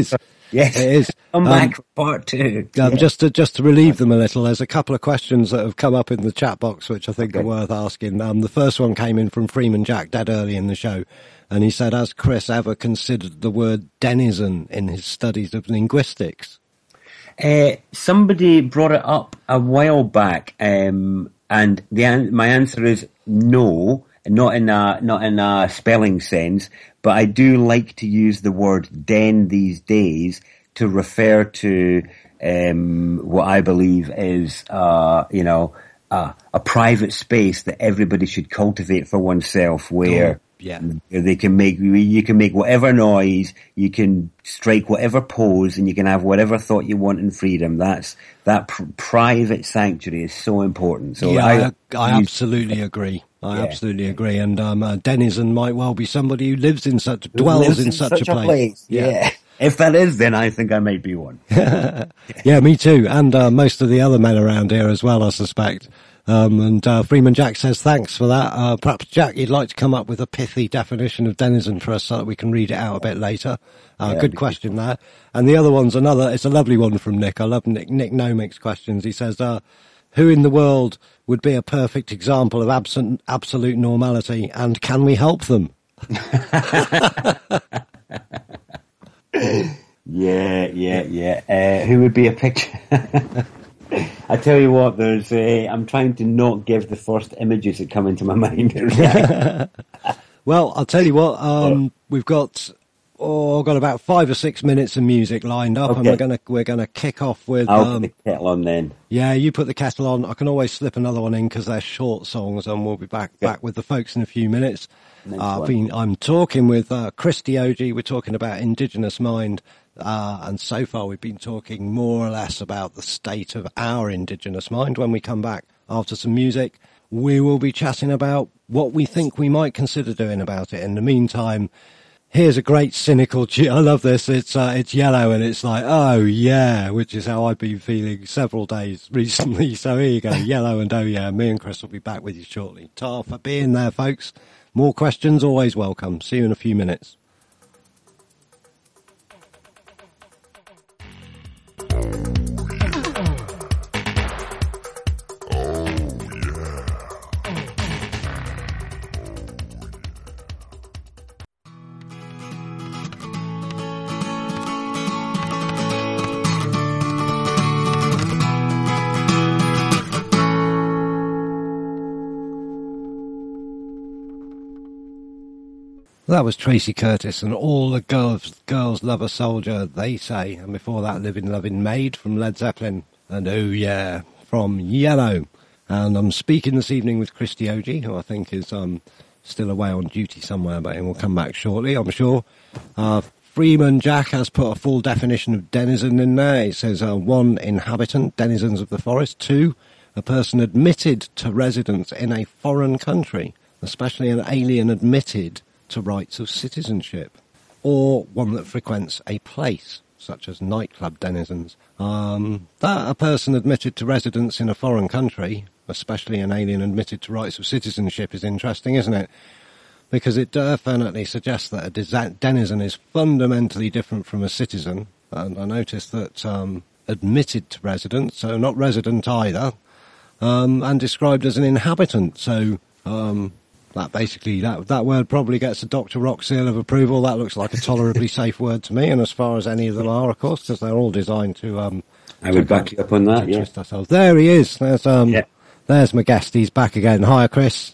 Yes, it is. Come um, back for part two. Um, yeah. Just to just to relieve them a little, there's a couple of questions that have come up in the chat box which I think Okay. are worth asking. Um, the first one came in from Freeman Jack dead early in the show, and he said, "Has Chris ever considered the word denizen in his studies of linguistics?" Uh, somebody brought it up a while back, um, and the an- my answer is no, not in a not in a spelling sense, but I do like to use the word den these days to refer to um, what I believe is, uh, you know, uh, a private space that everybody should cultivate for oneself, where. Oh, yeah. They can make, you can make whatever noise, you can strike whatever pose, and you can have whatever thought you want in freedom. That's, that pr- private sanctuary is so important. So yeah, I, I, I use- absolutely agree. I Yeah. absolutely agree. And um, a denizen might well be somebody who lives in such, dwells lives in, such, a place. Yeah. If that is, then I think I might be one. Yeah, me too. And uh, most of the other men around here as well, I suspect. Um, and uh, Freeman Jack says, thanks for that. Uh, perhaps, Jack, you'd like to come up with a pithy definition of denizen for us so that we can read it out a bit later. Uh, Yeah, good question there. And the other one's another, it's a lovely one from Nick. I love Nick, Nick Nomick's questions. He says, uh, who in the world would be a perfect example of absent, absolute normality, and can we help them? Yeah, yeah, yeah. Uh, who would be a picture? I tell you what, there's. Uh, I'm trying to not give the first images that come into my mind. Well, I'll tell you what. Um, we've got oh, got about five or six minutes of music lined up, Okay. and we're gonna we're gonna kick off with. I'll Um, put the kettle on then. yeah, you put the kettle on. I can always slip another one in because they're short songs, and we'll be back Yeah. back with the folks in a few minutes. Nice Uh, I've one. been, I'm talking with uh, Chris Diogi. We're talking about Indigenous Mind. Uh, and so far we've been talking more or less about the state of our Indigenous mind. When we come back after some music, we will be chatting about what we think we might consider doing about it. In the meantime, here's a great cynical, tu- I love this, it's uh, it's Yellow and it's like, oh yeah, which is how I've been feeling several days recently. So here you go, Yellow and oh yeah, me and Chris will be back with you shortly. Tar for being there, folks. More questions, always welcome. See you in a few minutes. That was Tracy Curtis and All the Girls Girls Love a Soldier, They Say. And before that, Living Loving Maid from Led Zeppelin. And Oh Yeah, from Yellow. And I'm speaking this evening with Chris Diogi, who I think is um, still away on duty somewhere, but he will come back shortly, I'm sure. Uh, Freeman Jack has put a full definition of denizen in there. It says, uh, one, inhabitant, denizens of the forest. Two, a person admitted to residence in a foreign country, especially an alien admitted to rights of citizenship, or one that frequents a place, such as nightclub denizens. Um, that a person admitted to residence in a foreign country, especially an alien admitted to rights of citizenship, is interesting, isn't it? Because it definitely suggests that a desa- denizen is fundamentally different from a citizen. And I noticed that um, admitted to residence, so not resident either, um, and described as an inhabitant. So um, that basically, that that word probably gets a Doctor Rock seal of approval. That looks like a tolerably safe word to me, and as far as any of them are, of course, because they're all designed to... Um, I would back you up on that, yeah. twist ourselves. There he is. There's um, Yeah. there's my guest. He's back again. Hi, Chris.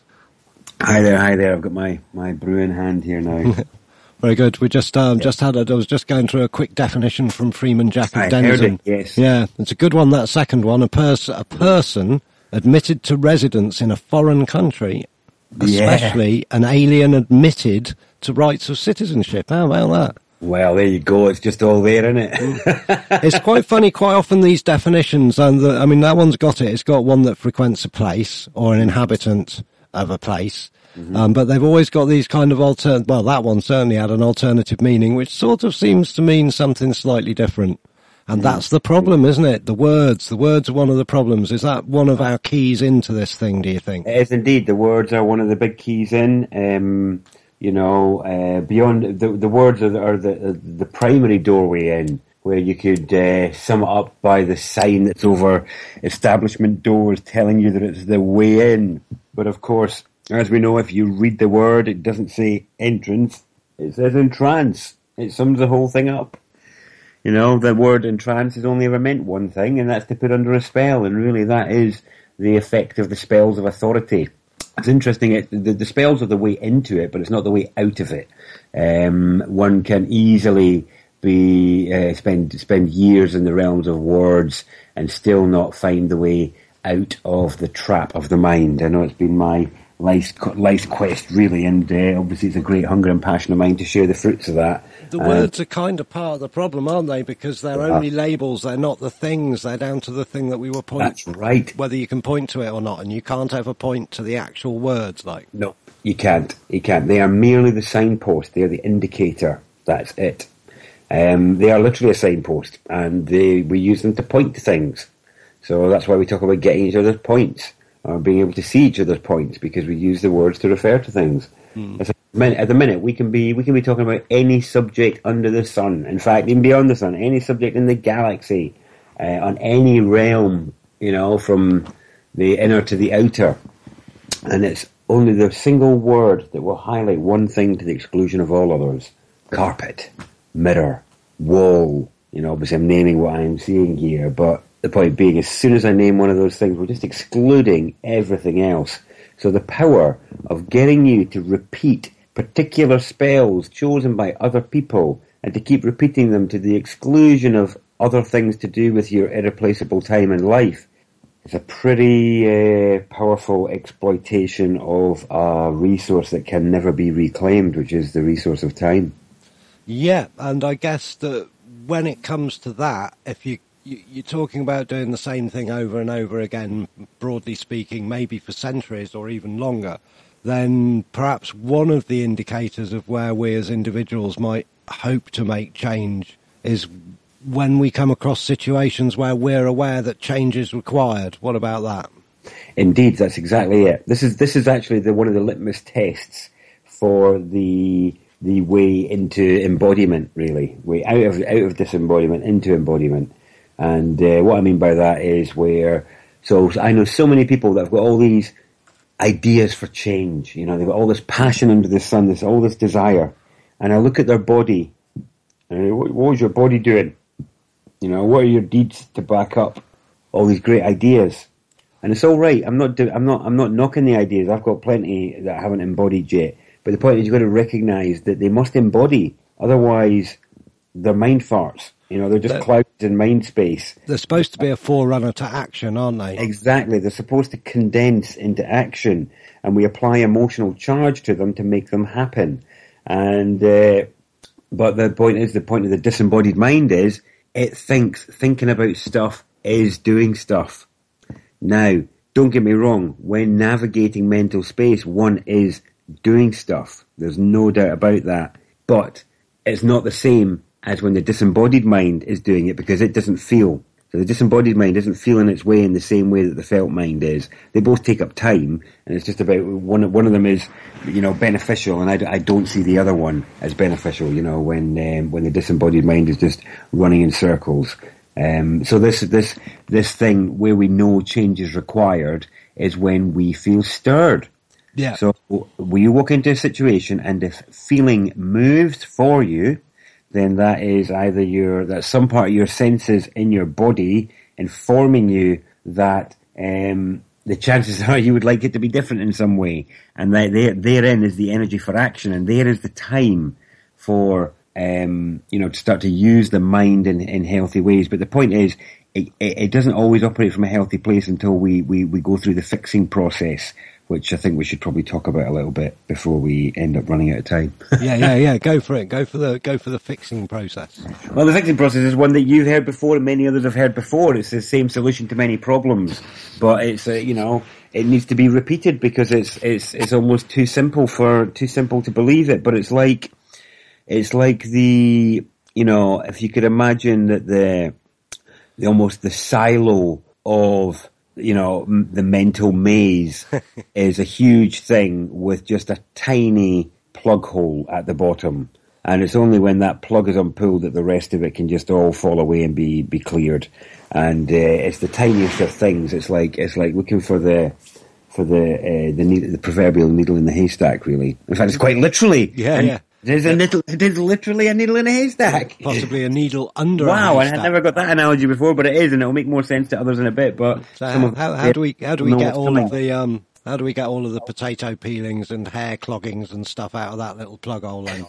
Hi there, hi there. I've got my, my brew in hand here now. Very good. We just um, just had a, I was just going through a quick definition from Freeman Jack of I denizen. heard it, yes. Yeah, it's a good one, that second one. A, pers- a person admitted to residence in a foreign country, especially an alien admitted to rights of citizenship. How about that? Well, there you go. It's just all there, isn't it? It's quite funny, quite often these definitions, and the, I mean, that one's got it. It's got one that frequents a place or an inhabitant of a place. Mm-hmm. Um, but they've always got these kind of altern. Well, that one certainly had an alternative meaning, which sort of seems to mean something slightly different. And mm-hmm. that's the problem, isn't it? The words. The words are one of the problems. Is that one of our keys into this thing, do you think? It is indeed. The words are one of the big keys in. Um, you know, uh, beyond the the words are, are the the primary doorway in. where you could uh, sum it up by the sign that's over establishment doors telling you that it's the way in. But of course, as we know, if you read the word, it doesn't say entrance, it says entrance. It sums the whole thing up. You know, the word entrance has only ever meant one thing, and that's to put under a spell, and really that is the effect of the spells of authority. It's interesting, it, the, the spells are the way into it, but it's not the way out of it. Um, one can easily be uh, spend spend years in the realms of words and still not find the way out of the trap of the mind. I know it's been my life's, life's quest, really, and uh, obviously it's a great hunger and passion of mine to share the fruits of that. The words are kind of part of the problem, aren't they? Because they're uh, only labels, they're not the things, they're down to the thing that we were pointing. That's right. Whether you can point to it or not, and you can't ever point to the actual words, like. No, you can't. You can't. They are merely the signpost. They are the indicator. That's it. Um, they are literally a signpost, and they, we use them to point to things. So that's why we talk about getting each other's points, or being able to see each other's points, because we use the words to refer to things. Hmm. At the minute, we can be we can be talking about any subject under the sun. In fact, even beyond the sun, any subject in the galaxy, uh, on any realm, you know, from the inner to the outer. And it's only the single word that will highlight one thing to the exclusion of all others. Carpet, mirror, wall. You know, obviously I'm naming what I'm seeing here, but the point being, as soon as I name one of those things, we're just excluding everything else. So the power of getting you to repeat particular spells chosen by other people and to keep repeating them to the exclusion of other things to do with your irreplaceable time in life is a pretty uh, powerful exploitation of a resource that can never be reclaimed, which is the resource of time. Yeah, and I guess that when it comes to that, if you you're talking about doing the same thing over and over again, broadly speaking, maybe for centuries or even longer, then perhaps one of the indicators of where we as individuals might hope to make change is when we come across situations where we're aware that change is required. What about that? Indeed, that's exactly it. This is this is actually the, one of the litmus tests for the the way into embodiment, really. Way out of out of disembodiment into embodiment. And uh, what I mean by that is where, so I know so many people that have got all these ideas for change, you know, they've got all this passion under the sun, this all this desire, and I look at their body, and what, what is your body doing? You know, what are your deeds to back up all these great ideas? And it's all right. I'm not, do, I'm not, I'm not knocking the ideas. I've got plenty that I haven't embodied yet. But the point is, you've got to recognise that they must embody, otherwise they're mind farts. You know, they're just they're, clouds in mind space. They're supposed to be a forerunner to action, aren't they? Exactly. They're supposed to condense into action, and we apply emotional charge to them to make them happen. And uh, but the point is, the point of the disembodied mind is, it thinks thinking about stuff is doing stuff. Now, don't get me wrong. When navigating mental space, one is doing stuff. There's no doubt about that. But it's not the same as when the disembodied mind is doing it, because it doesn't feel. So the disembodied mind isn't feeling its way in the same way that the felt mind is. They both take up time, and it's just about one. One of them is, you know, beneficial, and I, I don't see the other one as beneficial. You know, when um, when the disembodied mind is just running in circles. Um, so this this this thing where we know change is required is when we feel stirred. Yeah. So when you walk into a situation, and if feeling moves for you, then that is either your, that's some part of your senses in your body informing you that um, the chances are you would like it to be different in some way. And that there, therein is the energy for action, and there is the time for, um, you know, to start to use the mind in, in healthy ways. But the point is, it, it doesn't always operate from a healthy place until we, we, we go through the fixing process, which I think we should probably talk about a little bit before we end up running out of time. yeah, yeah, yeah. Go for it. Go for the go for the fixing process. Well, the fixing process is one that you've heard before and many others have heard before. It's the same solution to many problems, but it's uh, you know, it needs to be repeated because it's it's it's almost too simple for too simple to believe it. But it's like it's like the you know, if you could imagine that the the almost the silo of you know, m- the mental maze is a huge thing with just a tiny plug hole at the bottom. And it's only when that plug is unpulled that the rest of it can just all fall away and be, be cleared. And uh, it's the tiniest of things. It's like it's like looking for the for the uh, the, needle, the proverbial needle in the haystack. Really, in fact, it's quite literally. Yeah, and yeah. There's a needle. There's literally a needle in a haystack. Possibly a needle under. Wow, a I haystack. had never got that analogy before, but it is, and it'll make more sense to others in a bit. But So some how, of- how, how do we how do we know get what's all coming. of the um how do we get all of the potato peelings and hair cloggings and stuff out of that little plug hole then?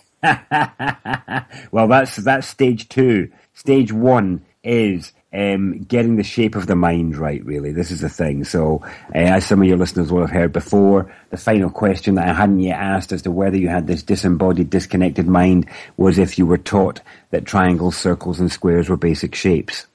Well, that's that's stage two. Stage one is um, getting the shape of the mind right, really. This is the thing. So, uh, as some of your listeners will have heard before, the final question that I hadn't yet asked as to whether you had this disembodied, disconnected mind was if you were taught that triangles, circles, and squares were basic shapes.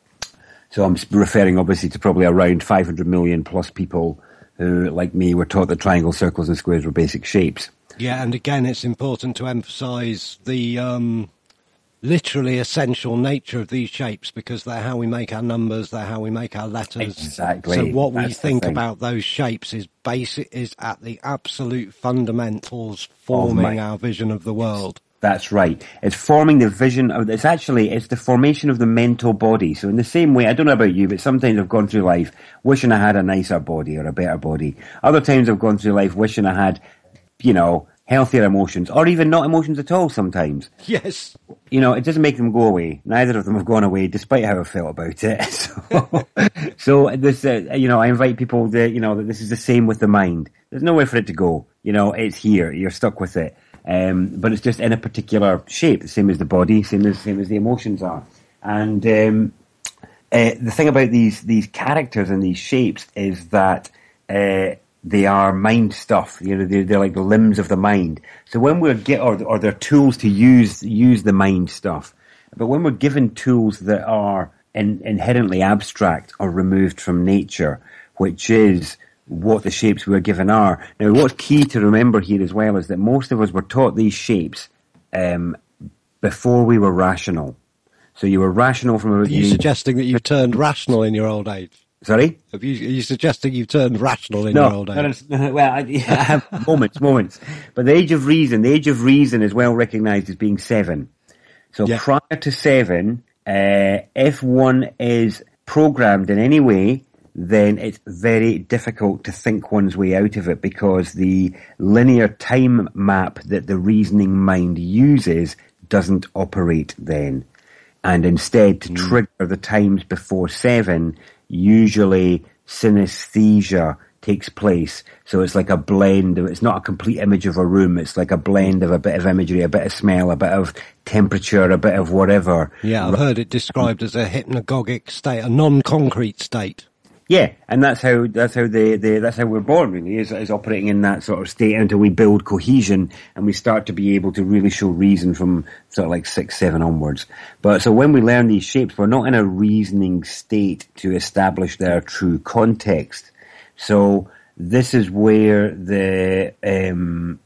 So I'm referring obviously to probably around five hundred million plus people who, like me, were taught that triangles, circles, and squares were basic shapes. Yeah, and again, it's important to emphasise the um, literally essential nature of these shapes because they're how we make our numbers, they're how we make our letters. Exactly. So what we That's the think thing. about those shapes is basic, is at the absolute fundamentals forming mind. our vision of the world. That's right. It's forming the vision of, it's actually, it's the formation of the mental body. So in the same way, I don't know about you, but sometimes I've gone through life wishing I had a nicer body or a better body. Other times I've gone through life wishing I had, you know, healthier emotions or even not emotions at all sometimes. Yes. You know, it doesn't make them go away. Neither of them have gone away despite how I felt about it. So, so this, uh, you know, I invite people that, you know, that this is the same with the mind. There's nowhere for it to go. You know, it's here. You're stuck with it. Um, but it's just in a particular shape, the same as the body, same as same as the emotions are. And um, uh, the thing about these these characters and these shapes is that uh, they are mind stuff. You know, they're, they're like the limbs of the mind. So when we're get or or they're tools to use use the mind stuff. But when we're given tools that are in, inherently abstract or removed from nature, which is what the shapes we were given are. Now, what's key to remember here as well is that most of us were taught these shapes um, before we were rational. So you were rational from a... Are you suggesting that you've turned rational in your old age? Sorry? Have you, are you suggesting you've turned rational in No, your old age? no, no, well, I, I have moments, moments. But the age of reason, the age of reason is well recognised as being seven. So Yeah. prior to seven, uh, if one is programmed in any way, then it's very difficult to think one's way out of it because the linear time map that the reasoning mind uses doesn't operate then. And instead, to Mm. trigger the times before seven, usually synesthesia takes place. So it's like a blend of, it's not a complete image of a room, it's like a blend of a bit of imagery, a bit of smell, a bit of temperature, a bit of whatever. Yeah, I've heard it described as a hypnagogic state, a non-concrete state. Yeah, and that's how that's how they, they that's how we're born really is is operating in that sort of state until we build cohesion and we start to be able to really show reason from sort of like six, seven onwards. But so when we learn these shapes, we're not in a reasoning state to establish their true context. So this is where the um,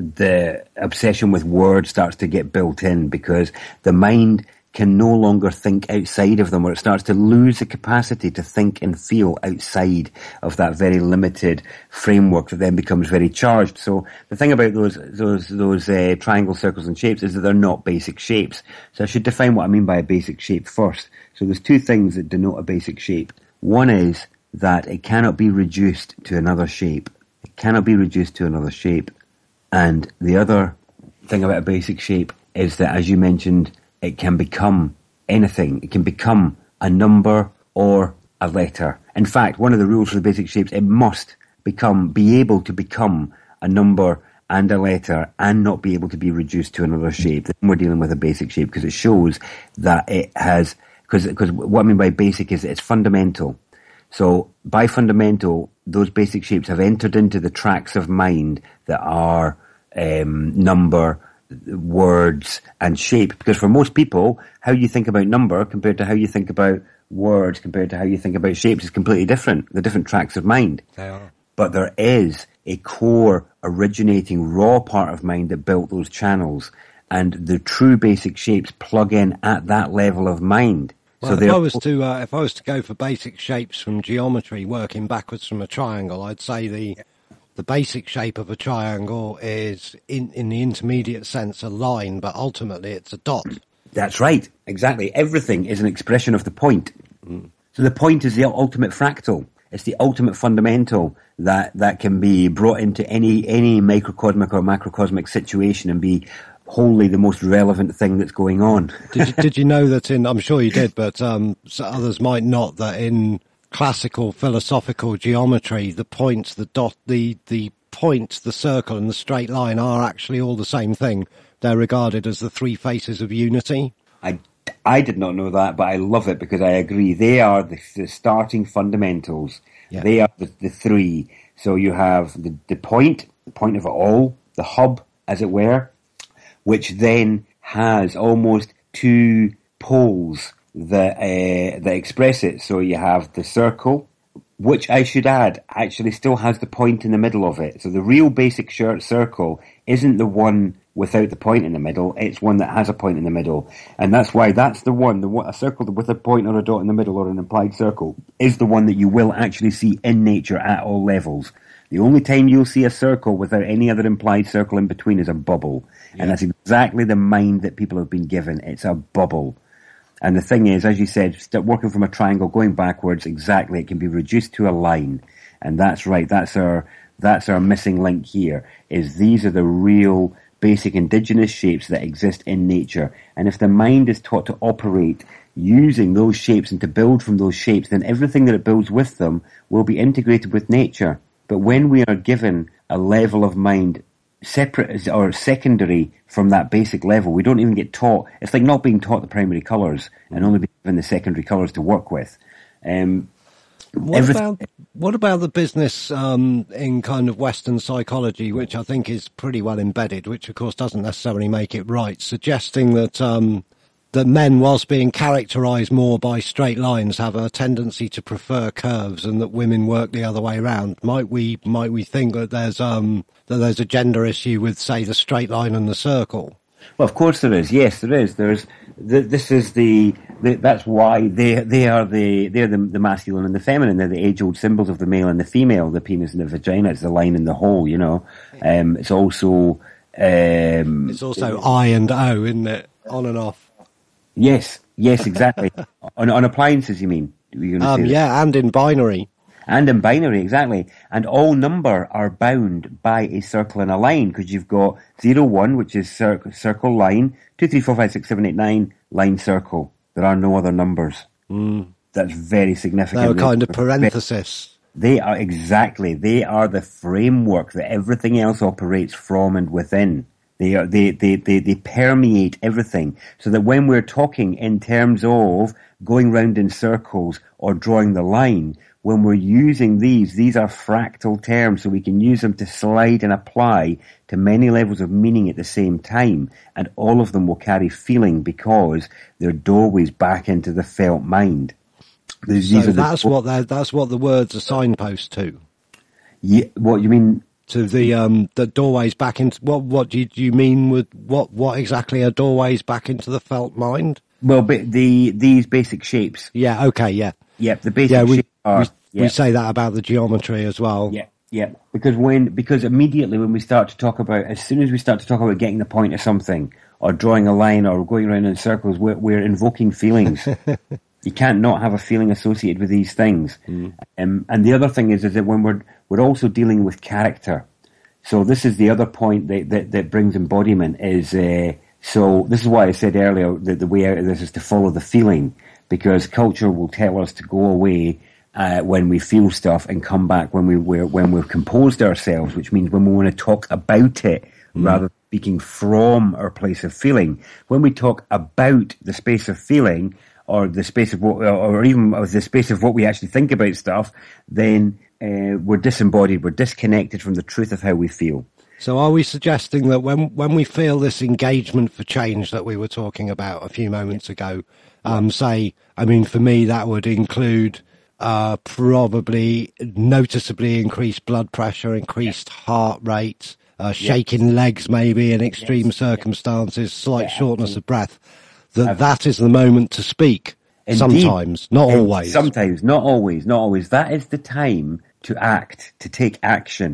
the obsession with words starts to get built in because the mind can no longer think outside of them, or it starts to lose the capacity to think and feel outside of that very limited framework that then becomes very charged. So the thing about those those those uh, triangles, circles, and shapes is that they're not basic shapes. So I should define what I mean by a basic shape first. So there's two things that denote a basic shape. One is that it cannot be reduced to another shape. It cannot be reduced to another shape. And the other thing about a basic shape is that, as you mentioned, it can become anything. It can become a number or a letter. In fact, one of the rules for the basic shapes, it must become, be able to become a number and a letter and not be able to be reduced to another shape. Then we're dealing with a basic shape because it shows that it has, because because what I mean by basic is it's fundamental. So by fundamental, those basic shapes have entered into the tracks of mind that are um, number, words and shape, because for most people how you think about number compared to how you think about words compared to how you think about shapes is completely different. They're different tracks of mind. They are. But there is a core originating raw part of mind that built those channels, and the true basic shapes plug in at that level of mind. Well, so if I was to uh, if I was to go for basic shapes from geometry, working backwards from a triangle, I'd say the the basic shape of a triangle is, in, in the intermediate sense, a line, but ultimately it's a dot. That's right, exactly. Everything is an expression of the point. Mm. So the point is the ultimate fractal. It's the ultimate fundamental that, that can be brought into any any microcosmic or macrocosmic situation and be wholly the most relevant thing that's going on. did, you, did you know that in, I'm sure you did, but um, so others might not, that in classical philosophical geometry, the points, the dot, the, the point, the circle and the straight line are actually all the same thing. They're regarded as the three faces of unity. I, I did not know that, but I love it because I agree. They are the, the starting fundamentals. Yeah. They are the, the three. So you have the, the point, the point of it all, the hub, as it were, which then has almost two poles that uh, that express it. So you have the circle, which I should add actually still has the point in the middle of it. So the real basic shirt circle isn't the one without the point in the middle. It's one that has a point in the middle, and that's why that's the one. The a circle with a point or a dot in the middle or an implied circle is the one that you will actually see in nature at all levels. The only time you'll see a circle without any other implied circle in between is a bubble. Yeah. And that's exactly the mind that people have been given. It's a bubble. And the thing is, as you said, working from a triangle, going backwards, exactly, it can be reduced to a line. And that's right, that's our, that's our missing link here, is these are the real basic indigenous shapes that exist in nature. And if the mind is taught to operate using those shapes and to build from those shapes, then everything that it builds with them will be integrated with nature. But when we are given a level of mind separate or secondary from that basic level, we don't even get taught. It's like not being taught the primary colours and only being given the secondary colours to work with. Um, what about what about the business um, in kind of Western psychology, which I think is pretty well embedded, which of course doesn't necessarily make it right, suggesting that um, that men, whilst being characterised more by straight lines, have a tendency to prefer curves, and that women work the other way around. Might we might we think that there's um that there's a gender issue with, say, the straight line and the circle? Well, of course there is. Yes, there is. There's the, this is the, the that's why they they are the they're the, the masculine and the feminine. They're the age old symbols of the male and the female. The penis and the vagina. It's the line and the hole. You know. Um, it's also um, it's also I and O, isn't it? On and off. Yes, yes, exactly. on, on appliances, you mean? You um, yeah, and in binary. And in binary, exactly. And all number are bound by a circle and a line, because you've got zero, one, which is cir- circle, line, two, three, four, five, six, seven, eight, nine, line, circle. There are no other numbers. Mm. That's very significant. They're a kind of parenthesis. They are, exactly. They are the framework that everything else operates from and within. They, are, they, they, they, they permeate everything, so that when we're talking in terms of going round in circles or drawing the line, when we're using these, these are fractal terms, so we can use them to slide and apply to many levels of meaning at the same time, and all of them will carry feeling because they're doorways back into the felt mind. These, so these are that's the, what that's what the words are signpost to. Yeah, what you mean? To the um the doorways back into what what do you, do you mean with what what exactly are doorways back into the felt mind? Well, but the these basic shapes. Yeah. Okay. Yeah. Yeah. The basic yeah, we, shapes are. We, yeah. we say that about the geometry as well. Yeah. Yeah. Because when because immediately when we start to talk about, as soon as we start to talk about getting the point of something or drawing a line or going around in circles, we're, we're invoking feelings. You can't not have a feeling associated with these things. Mm. Um, and the other thing is, is that when we're we're also dealing with character. So this is the other point that that, that brings embodiment is. Uh, so this is why I said earlier that the way out of this is to follow the feeling, because culture will tell us to go away uh, when we feel stuff and come back when we we're, when we've composed ourselves, which means when we want to talk about it mm. rather than speaking from our place of feeling. When we talk about the space of feeling, or the space of what, or even the space of what we actually think about stuff, then uh, we're disembodied, we're disconnected from the truth of how we feel. So are we suggesting that when when we feel this engagement for change that we were talking about a few moments ago, um, say, I mean, for me, that would include uh, probably noticeably increased blood pressure, increased heart rate, uh, shaking yes. legs maybe in extreme yes. circumstances, slight yeah, shortness of breath. That that is the moment to speak. Indeed. Sometimes, not always. Sometimes, not always, not always. That is the time to act, to take action.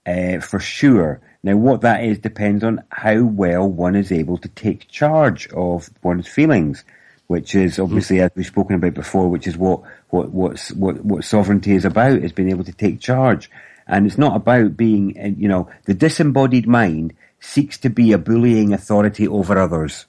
uh, for sure. Now, what that is depends on how well one is able to take charge of one's feelings, which is obviously, as we've spoken about before, which is what what what's, what what sovereignty is about, is being able to take charge. And it's not about being, you know, the disembodied mind seeks to be a bullying authority over others.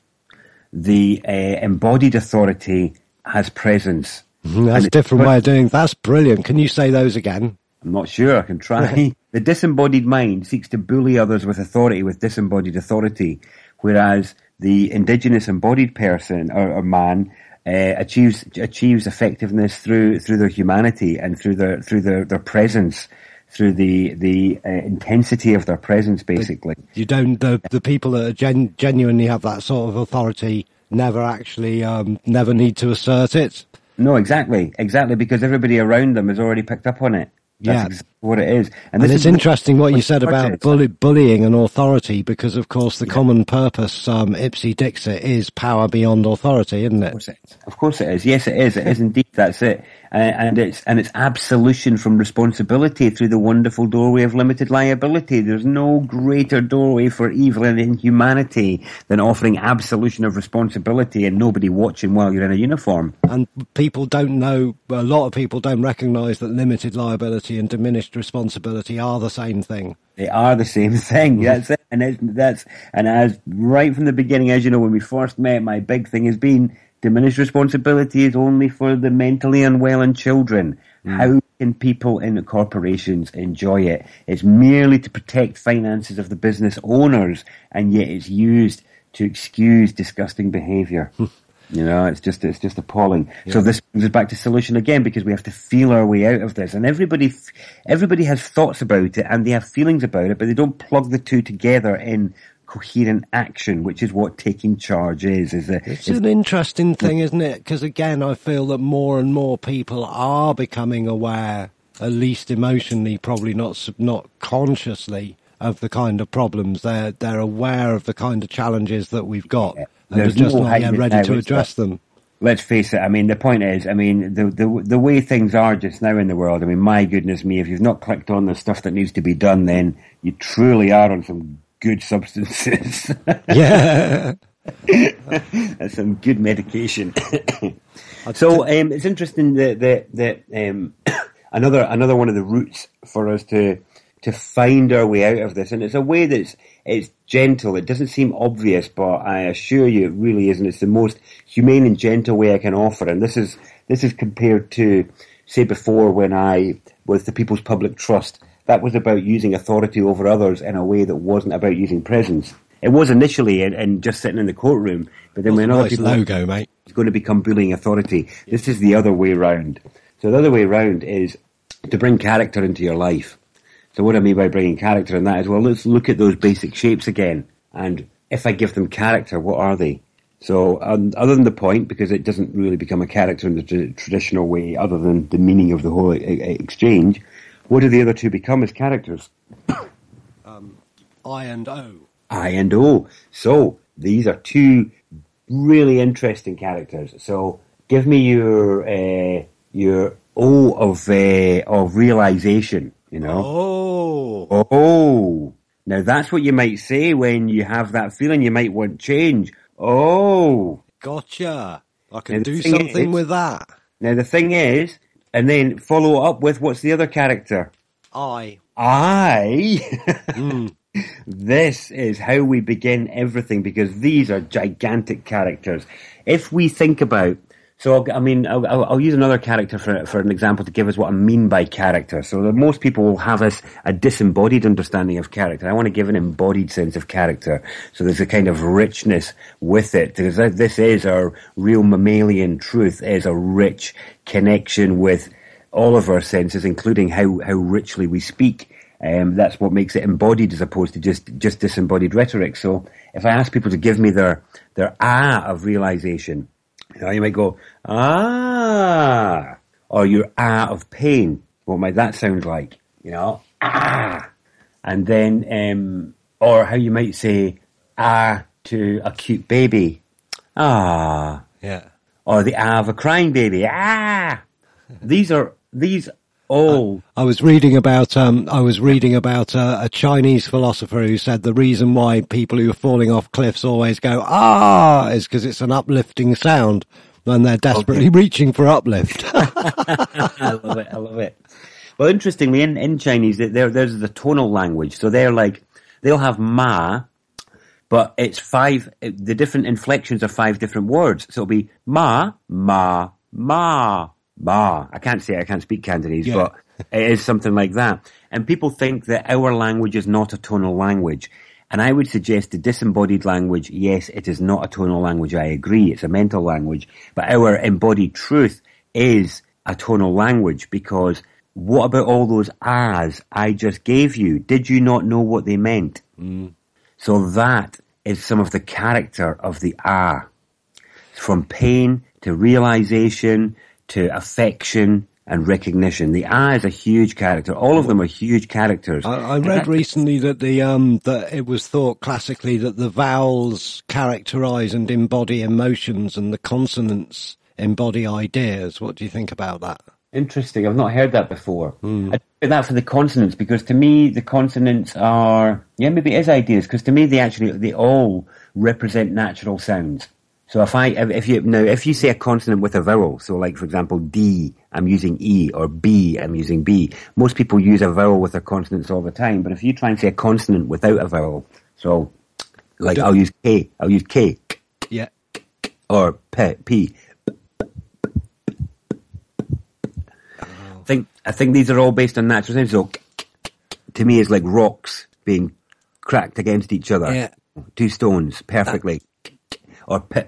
The uh, embodied authority has presence. Mm, that's a different way of doing. That's brilliant. Can you say those again? I'm not sure. I can try. The disembodied mind seeks to bully others with authority, with disembodied authority, whereas the indigenous embodied person or, or man uh, achieves achieves effectiveness through through their humanity and through their through their, their presence, through the the uh, intensity of their presence, basically. You don't. The the people that are gen, genuinely have that sort of authority never actually um, never need to assert it. No, exactly, exactly, because everybody around them has already picked up on it. That's yeah, exactly what it is. And, and this it's is interesting what you said about bully, bullying and authority, because of course the yeah. common purpose, um, ipse dixit, is power beyond authority, isn't it? Of course it is. Of course it is. Yes, it is. It is indeed. That's it. Uh, and it's and it's absolution from responsibility through the wonderful doorway of limited liability. There's no greater doorway for evil and inhumanity than offering absolution of responsibility and nobody watching while you're in a uniform. And people don't know. A lot of people don't recognise that limited liability and diminished responsibility are the same thing. They are the same thing. That's it. And it's, that's and as right from the beginning, as you know, when we first met, my big thing has been diminished responsibility is only for the mentally unwell and children. Mm. How can people in corporations enjoy it? It's merely to protect finances of the business owners, and yet it's used to excuse disgusting behaviour. You know, it's just it's just appalling. Yeah. So this brings us back to solution again, because we have to feel our way out of this. And everybody, everybody has thoughts about it and they have feelings about it, but they don't plug the two together in coherent action, which is what taking charge is. Is a, it's is, an interesting thing, isn't it? Because again, I feel that more and more people are becoming aware, at least emotionally, probably not not consciously, of the kind of problems. They're they're aware of the kind of challenges that we've got. Yeah. And they're just no not yet ready to address them. Let's face it. I mean, the point is, I mean, the, the the way things are just now in the world. I mean, my goodness me, if you've not clicked on the stuff that needs to be done, then you truly are on some good substances. Yeah, that's some good medication. So um, it's interesting that that that um, another another one of the routes for us to to find our way out of this, and it's a way that's it's gentle. It doesn't seem obvious, but I assure you, it really isn't. It's the most humane and gentle way I can offer, and this is this is compared to, say, before when I was the People's Public Trust. That was about using authority over others in a way that wasn't about using presence. It was initially and, and just sitting in the courtroom, but then when other nice people logo, mate, it's going to become bullying authority. This is the other way round. So the other way round is to bring character into your life. So what I mean by bringing character in that is, well, let's look at those basic shapes again. And if I give them character, what are they? So um, other than the point, because it doesn't really become a character in the tra- traditional way, other than the meaning of the whole e- exchange, what do the other two become as characters? um, I and O. I and O. So these are two really interesting characters. So give me your uh, your O of uh, of realization. You know. Oh. Oh. Now that's what you might say when you have that feeling. You might want change. Oh. Gotcha. I can do something is, with that. Now the thing is, and then follow up with what's the other character? I. I. mm. This is how we begin everything, because these are gigantic characters. If we think about, so I mean, I'll, I'll use another character for for an example to give us what I mean by character. So that most people will have a, a disembodied understanding of character. I want to give an embodied sense of character. So there's a kind of richness with it, because this is our real mammalian truth, is a rich connection with all of our senses, including how, how richly we speak. Um, that's what makes it embodied as opposed to just, just disembodied rhetoric. So if I ask people to give me their, their ah of realization, you know, you might go, ah, or your ah of pain. What might that sound like? You know, ah. And then, um, or how you might say ah to a cute baby. Ah. Yeah. Or the ah of a crying baby. Ah. These are, these Oh, I was reading about um, I was reading about uh, a Chinese philosopher who said the reason why people who are falling off cliffs always go ah is because it's an uplifting sound when they're desperately okay. reaching for uplift. I love it. I love it. Well, interestingly, in, in Chinese, there there's the tonal language. So they're like they'll have ma, but it's five. The different inflections are five different words. So it'll be ma, ma, ma. Ma. I can't say it, I can't speak Cantonese, yeah. But it is something like that. And people think that our language is not a tonal language. And I would suggest the disembodied language, yes, it is not a tonal language. I agree. It's a mental language. But our embodied truth is a tonal language, because what about all those ahs I just gave you? Did you not know what they meant? Mm. So that is some of the character of the ah. From pain to realization to affection and recognition. The ah is a huge character. All of them are huge characters. I, I read recently that the um that it was thought classically that the vowels characterize and embody emotions and the consonants embody ideas. What do you think about that? Interesting. I've not heard that before. Mm. I think that for the consonants, because to me the consonants are, yeah, maybe it is ideas, because to me they actually, they all represent natural sounds. So if I, if you, now, if you say a consonant with a vowel, so like, for example, D, I'm using E, or B, I'm using B. Most people use a vowel with their consonants all the time, but if you try and say a consonant without a vowel, so, like, I'll use K, I'll use K, yeah, or P, P. I think, I think these are all based on natural sounds, so, to me, it's like rocks being cracked against each other. Yeah. Two stones, perfectly. Or p-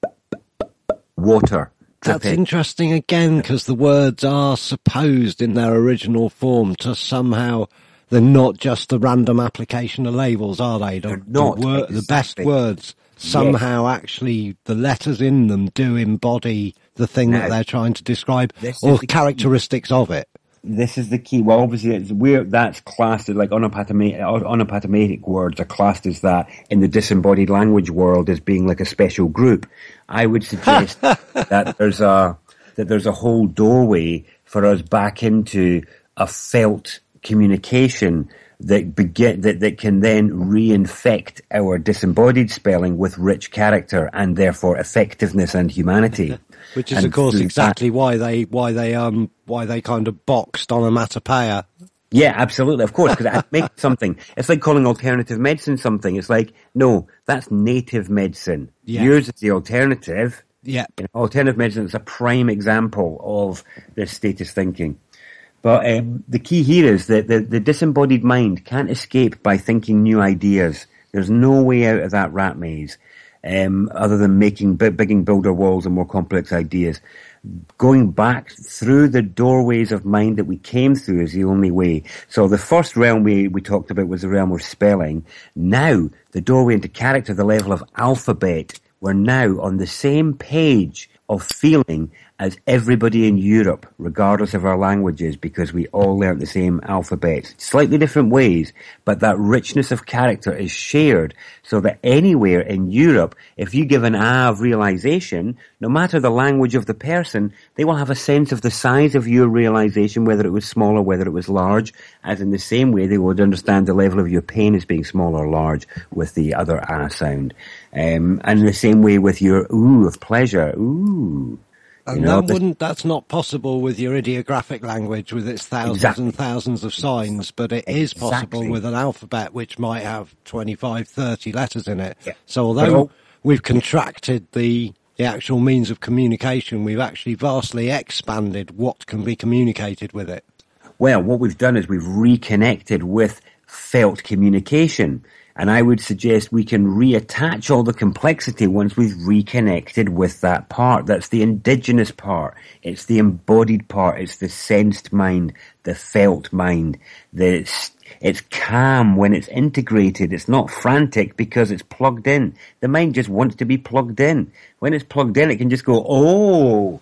water. That's interesting again, because the words are supposed in their original form to somehow, they're not just the random application of labels, are they? The, they're not. The, wor- exactly. the best words somehow yes. actually, the letters in them do embody the thing now, that they're trying to describe, or characteristics key. Of it. This is the key. Well, obviously, it's where that's classed as like onomatopoeic, onomatopoeic words are classed as that in the disembodied language world as being like a special group. I would suggest that there's a that there's a whole doorway for us back into a felt communication that begin that that can then reinfect our disembodied spelling with rich character and therefore effectiveness and humanity. Which is, and of course, exactly that, why they why they um why they kind of boxed onomatopoeia. Yeah, absolutely, of course, because it makes something. It's like calling alternative medicine something. It's like, no, that's native medicine. Yeah. Yours is the alternative. Yeah, you know, alternative medicine is a prime example of this status thinking. But um, the key here is that the, the disembodied mind can't escape by thinking new ideas. There's no way out of that rat maze. Um, other than making big, big builder walls and more complex ideas. Going back through the doorways of mind that we came through is the only way. So the first realm we, we talked about was the realm of spelling. Now, the doorway into character, the level of alphabet, we're now on the same page of feeling as everybody in Europe, regardless of our languages, because we all learnt the same alphabet. Slightly different ways, but that richness of character is shared, so that anywhere in Europe, if you give an ah of realization, no matter the language of the person, they will have a sense of the size of your realization, whether it was small or whether it was large, as in the same way they would understand the level of your pain as being small or large with the other ah sound. Um, and in the same way with your ooh of pleasure, ooh. And you know, that wouldn't, that's not possible with your ideographic language with its thousands exactly. and thousands of signs, but it exactly. is possible with an alphabet which might have twenty-five, thirty letters in it. Yeah. So although we've contracted the, the actual means of communication, we've actually vastly expanded what can be communicated with it. Well, what we've done is we've reconnected with felt communication. And I would suggest we can reattach all the complexity once we've reconnected with that part. That's the indigenous part. It's the embodied part. It's the sensed mind, the felt mind. The, it's, it's calm when it's integrated. It's not frantic because it's plugged in. The mind just wants to be plugged in. When it's plugged in, it can just go, oh,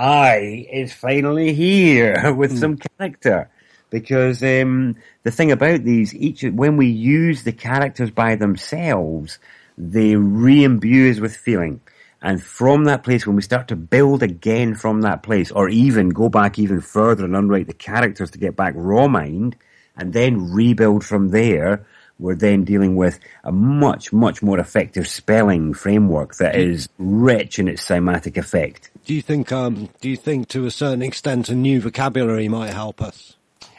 I is finally here with mm. some character. Because um, the thing about these, each when we use the characters by themselves, they re-imbue us with feeling. And from that place, when we start to build again from that place, or even go back even further and unwrite the characters to get back raw mind, and then rebuild from there, we're then dealing with a much, much more effective spelling framework that is rich in its cymatic effect. Do you think, um, do you think to a certain extent a new vocabulary might help us?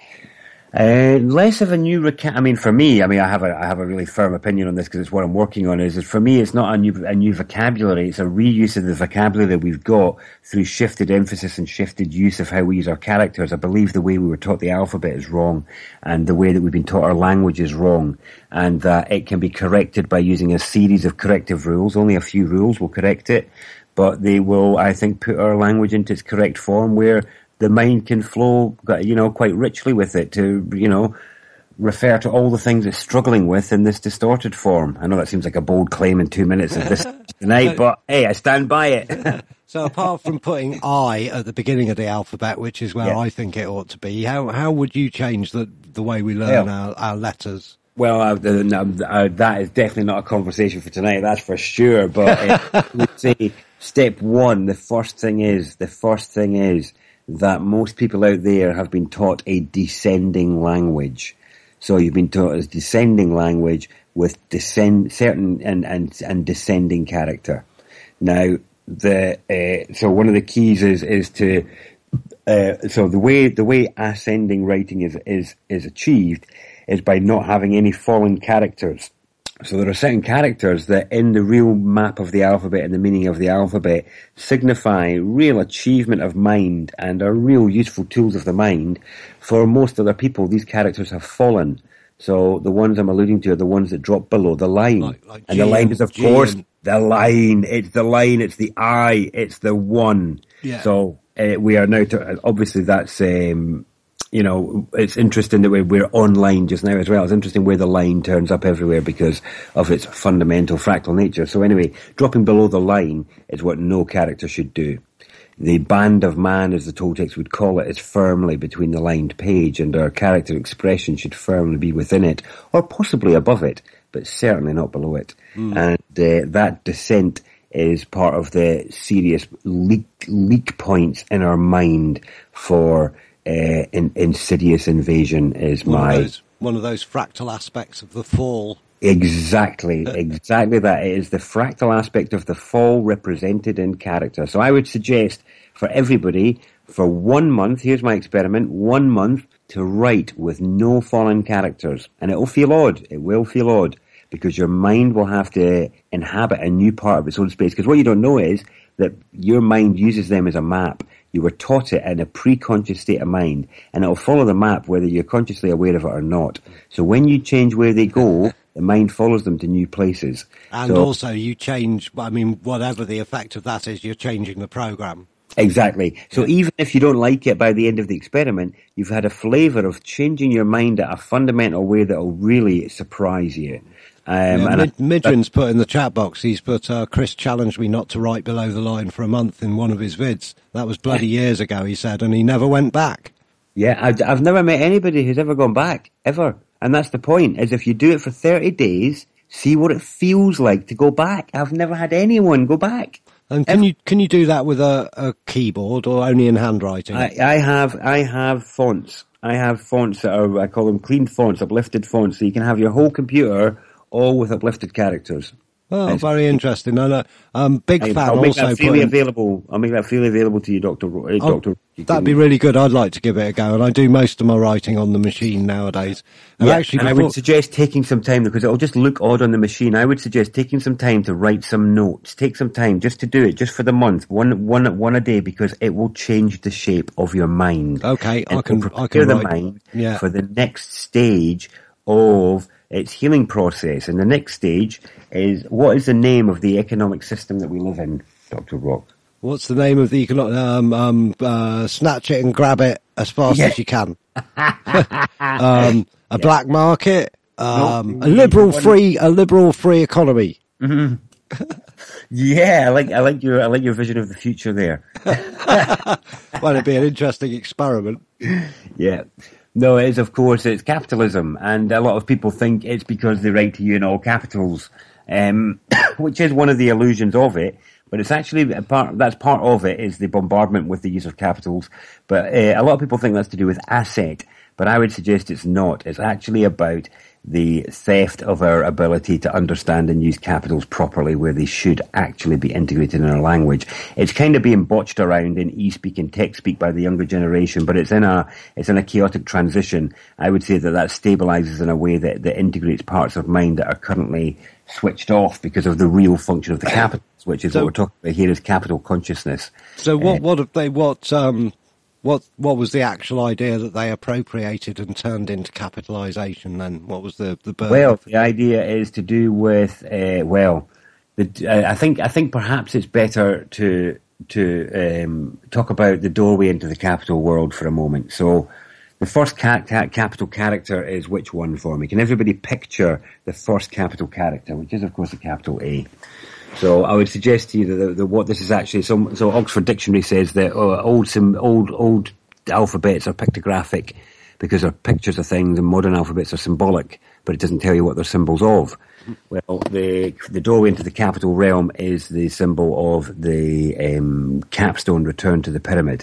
Uh, less of a new reca- I mean, for me, I mean, I have a, I have a really firm opinion on this because it's what I'm working on. Is, is for me, it's not a new, a new vocabulary. It's a reuse of the vocabulary that we've got through shifted emphasis and shifted use of how we use our characters. I believe the way we were taught the alphabet is wrong, and the way that we've been taught our language is wrong, and that it can be corrected by using a series of corrective rules. Only a few rules will correct it, but they will, I think, put our language into its correct form where the mind can flow, you know, quite richly with it to, you know, refer to all the things it's struggling with in this distorted form. I know that seems like a bold claim in two minutes of this tonight, but hey, I stand by it. So apart from putting I at the beginning of the alphabet, which is where yeah. I think it ought to be, how how would you change the the way we learn yeah. our, our letters? Well, uh, uh, that is definitely not a conversation for tonight, that's for sure. But uh, I would say step one, the first thing is, the first thing is, that most people out there have been taught a descending language. So you've been taught as descending language with descend, certain and, and, and descending character. Now, the, uh, so one of the keys is, is to, uh, so the way, the way ascending writing is, is, is achieved is by not having any fallen characters. So there are certain characters that in the real map of the alphabet and the meaning of the alphabet signify real achievement of mind and are real useful tools of the mind. For most other people, these characters have fallen. So the ones I'm alluding to are the ones that drop below the line. Like, like and G the line is, of G course, and... the line. It's the line, it's the I, it's the one. Yeah. So uh, we are now, to, obviously that's... Um, You know, it's interesting that we're, we're online just now as well. It's interesting where the line turns up everywhere because of its fundamental fractal nature. So anyway, dropping below the line is what no character should do. The band of man, as the Toltecs would call it, is firmly between the lined page, and our character expression should firmly be within it, or possibly above it, but certainly not below it. Mm. And uh, that descent is part of the serious leak, leak points in our mind for... Uh, in, insidious invasion is one my... Of those, one of those fractal aspects of the fall. Exactly, exactly that. It is the fractal aspect of the fall represented in character. So I would suggest for everybody, for one month, here's my experiment, one month to write with no fallen characters. And it will feel odd, it will feel odd, because your mind will have to inhabit a new part of its own space. Because what you don't know is that your mind uses them as a map. You were taught it in a pre-conscious state of mind, and it'll follow the map whether you're consciously aware of it or not. So when you change where they go, the mind follows them to new places. And so, also you change, I mean, whatever the effect of that is, you're changing the program. Exactly. So yeah. Even if you don't like it by the end of the experiment, you've had a flavour of changing your mind at a fundamental way that will really surprise you. Um, yeah, and Mid- Midran's put in the chat box, he's put, uh, Chris challenged me not to write below the line for a month in one of his vids. That was bloody years ago, he said, and he never went back. Yeah, I've, I've never met anybody who's ever gone back, ever. And that's the point, is if you do it for thirty days, see what it feels like to go back. I've never had anyone go back. And can you can you do that with a, a keyboard or only in handwriting? I, I have I have fonts. I have fonts that are, I call them clean fonts, uplifted fonts, so you can have your whole computer all with uplifted characters. Oh, it's very interesting. And, uh, um, big I, fan I'll make also that freely putting... available. I'll make that freely available to you, Doctor Uh, oh, Doctor That'd be really good. I'd like to give it a go, and I do most of my writing on the machine nowadays. And yeah, actually, and before... I would suggest taking some time, because it'll just look odd on the machine. I would suggest taking some time to write some notes. Take some time just to do it, just for the month, one, one, one a day, because it will change the shape of your mind. Okay, and I can, prepare I can the write... mind yeah. for the next stage of its healing process. And the next stage is, what is the name of the economic system that we live in, Doctor Rock? What's the name of the economic, um, um, uh, snatch it and grab it as fast yeah. as you can. um, a yeah. black market, um, no, a liberal free, a liberal free economy. Mm-hmm. Yeah, I like, I like your, I like your vision of the future there. Well, it'd be an interesting experiment. Yeah. No, it is, of course, it's capitalism, and a lot of people think it's because they write to you in all capitals, um, which is one of the illusions of it, but it's actually a part, that's part of it, is the bombardment with the use of capitals. But uh, a lot of people think that's to do with asset, but I would suggest it's not. It's actually about the theft of our ability to understand and use capitals properly where they should actually be integrated in our language. It's kind of being botched around in e-speak and tech-speak by the younger generation, but it's in a it's in a chaotic transition. I would say that that stabilizes in a way that, that integrates parts of mind that are currently switched off because of the real function of the capitals, which is so, what we're talking about here is capital consciousness. So what, uh, what have they, what, um, What what was the actual idea that they appropriated and turned into capitalisation then? What was the the birth? Well, the idea is to do with uh, well, the, uh, I think I think perhaps it's better to to um, talk about the doorway into the capital world for a moment. So, the first ca- ca- capital character is which one for me? Can everybody picture the first capital character, which is of course a capital A? So I would suggest to you that, the, the, what this is actually. So, so Oxford Dictionary says that uh, old, sim, old, old alphabets are pictographic because they're pictures of things, and modern alphabets are symbolic, but it doesn't tell you what they're symbols of. Well, the the doorway into the capital realm is the symbol of the um, capstone return to the pyramid.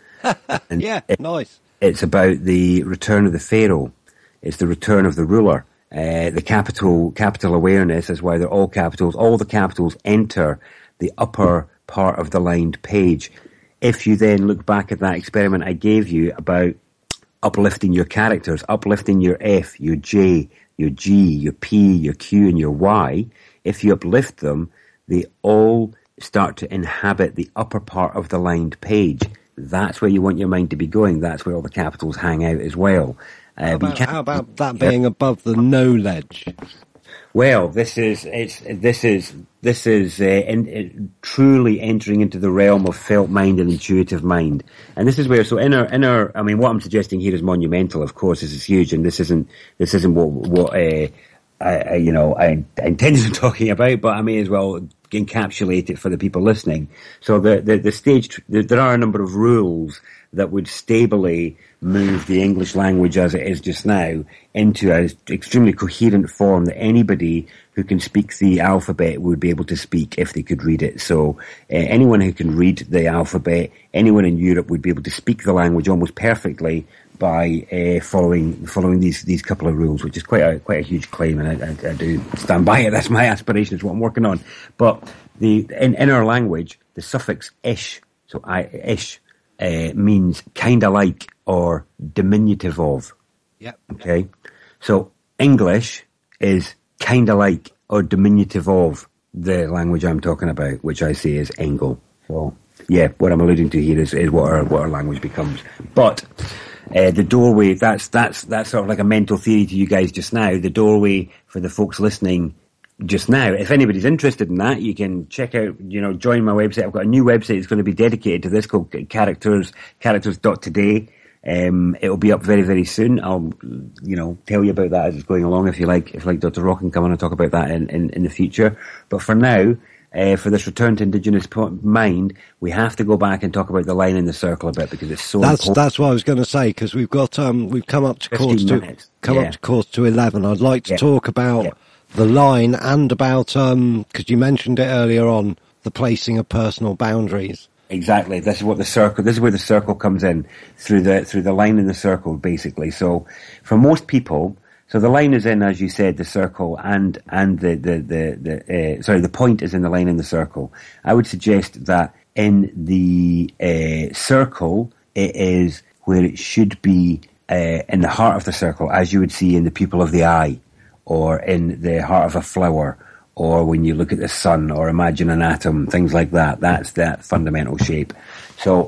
And yeah, it, nice. It's about the return of the pharaoh. It's the return of the ruler. Uh, the capital capital awareness is why they're all capitals. All the capitals enter the upper part of the lined page. If you then look back at that experiment I gave you about uplifting your characters, uplifting your F, your J, your G, your P, your Q, and your Y, if you uplift them, they all start to inhabit the upper part of the lined page. That's where you want your mind to be going. That's where all the capitals hang out as well. Uh, how, about, how about that being above the knowledge? Well, this is it's this is this is uh, in, in, truly entering into the realm of felt mind and intuitive mind, and this is where so inner inner. I mean, what I'm suggesting here is monumental. Of course, this is huge, and this isn't this isn't what what uh, I, I you know I, I intended on talking about, but I may as well encapsulate it for the people listening. So the the, the stage there are a number of rules that would stably move the English language as it is just now into an extremely coherent form that anybody who can speak the alphabet would be able to speak if they could read it. So uh, anyone who can read the alphabet, anyone in Europe would be able to speak the language almost perfectly by uh, following following these these couple of rules, which is quite a quite a huge claim, and I, I, I do stand by it. That's my aspiration. It's what I'm working on. But the in, in our language, the suffix ish, so I ish. Uh, means kinda like or diminutive of. Yep. Okay. So English is kinda like or diminutive of the language I'm talking about, which I say is Engle. So yeah, what I'm alluding to here is, is what our what our language becomes. But uh, the doorway, that's that's that's sort of like a mental theory to you guys just now. The doorway for the folks listening just now. If anybody's interested in that, you can check out, you know, join my website. I've got a new website that's going to be dedicated to this called characters, characters dot today. Um, it'll be up very, very soon. I'll, you know, tell you about that as it's going along if you like, if you like Doctor Rock can come on and talk about that in, in, in the future. But for now, uh, for this return to indigenous mind, we have to go back and talk about the line in the circle a bit because it's so that's, important. That's what I was going to say, because we've got, um, we've come up to quarter to, come yeah. up to quarter to eleven. I'd like to yeah. talk about yeah. the line and about, um, because you mentioned it earlier on, the placing of personal boundaries. Exactly. This is what the circle, this is where the circle comes in, through the, through the line in the circle, basically. So, for most people, so the line is in, as you said, the circle and, and the, the, the, the uh, sorry, the point is in the line in the circle. I would suggest that in the, uh, circle, it is where it should be, uh, in the heart of the circle, as you would see in the pupil of the eye, or in the heart of a flower, or when you look at the sun, or imagine an atom, things like that. That's that fundamental shape. So,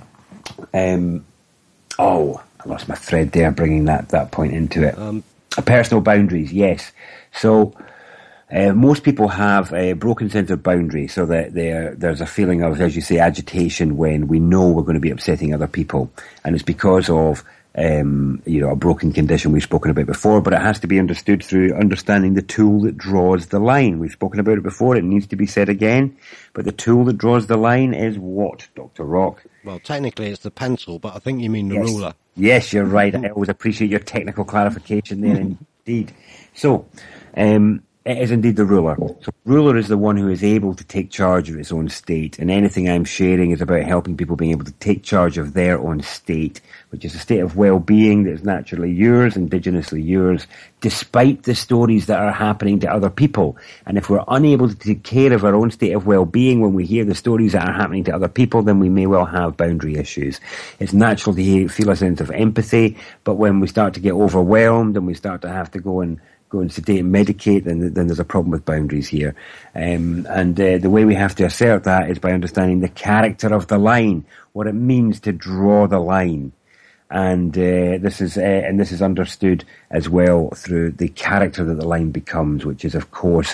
um, oh, I lost my thread there, bringing that, that point into it. Um, Personal boundaries, yes. So, uh, most people have a broken sense of boundary, so that there's a feeling of, as you say, agitation when we know we're going to be upsetting other people. And it's because of Um, you know, a broken condition we've spoken about before, but it has to be understood through understanding the tool that draws the line. We've spoken about it before, it needs to be said again, but the tool that draws the line is what, Doctor Rock? Well, technically it's the pencil, but I think you mean the yes. ruler. Yes, you're right. I always appreciate your technical clarification there, indeed. So, um, It is indeed the ruler. So ruler is the one who is able to take charge of its own state, and anything I'm sharing is about helping people being able to take charge of their own state, which is a state of well-being that is naturally yours, indigenously yours, despite the stories that are happening to other people. And if we're unable to take care of our own state of well-being when we hear the stories that are happening to other people, then we may well have boundary issues. It's natural to hear, feel a sense of empathy, but when we start to get overwhelmed and we start to have to go and go and sedate and medicate, then, then there's a problem with boundaries here. Um, and uh, the way we have to assert that is by understanding the character of the line, what it means to draw the line. And uh, this is uh, and this is understood as well through the character that the line becomes, which is, of course,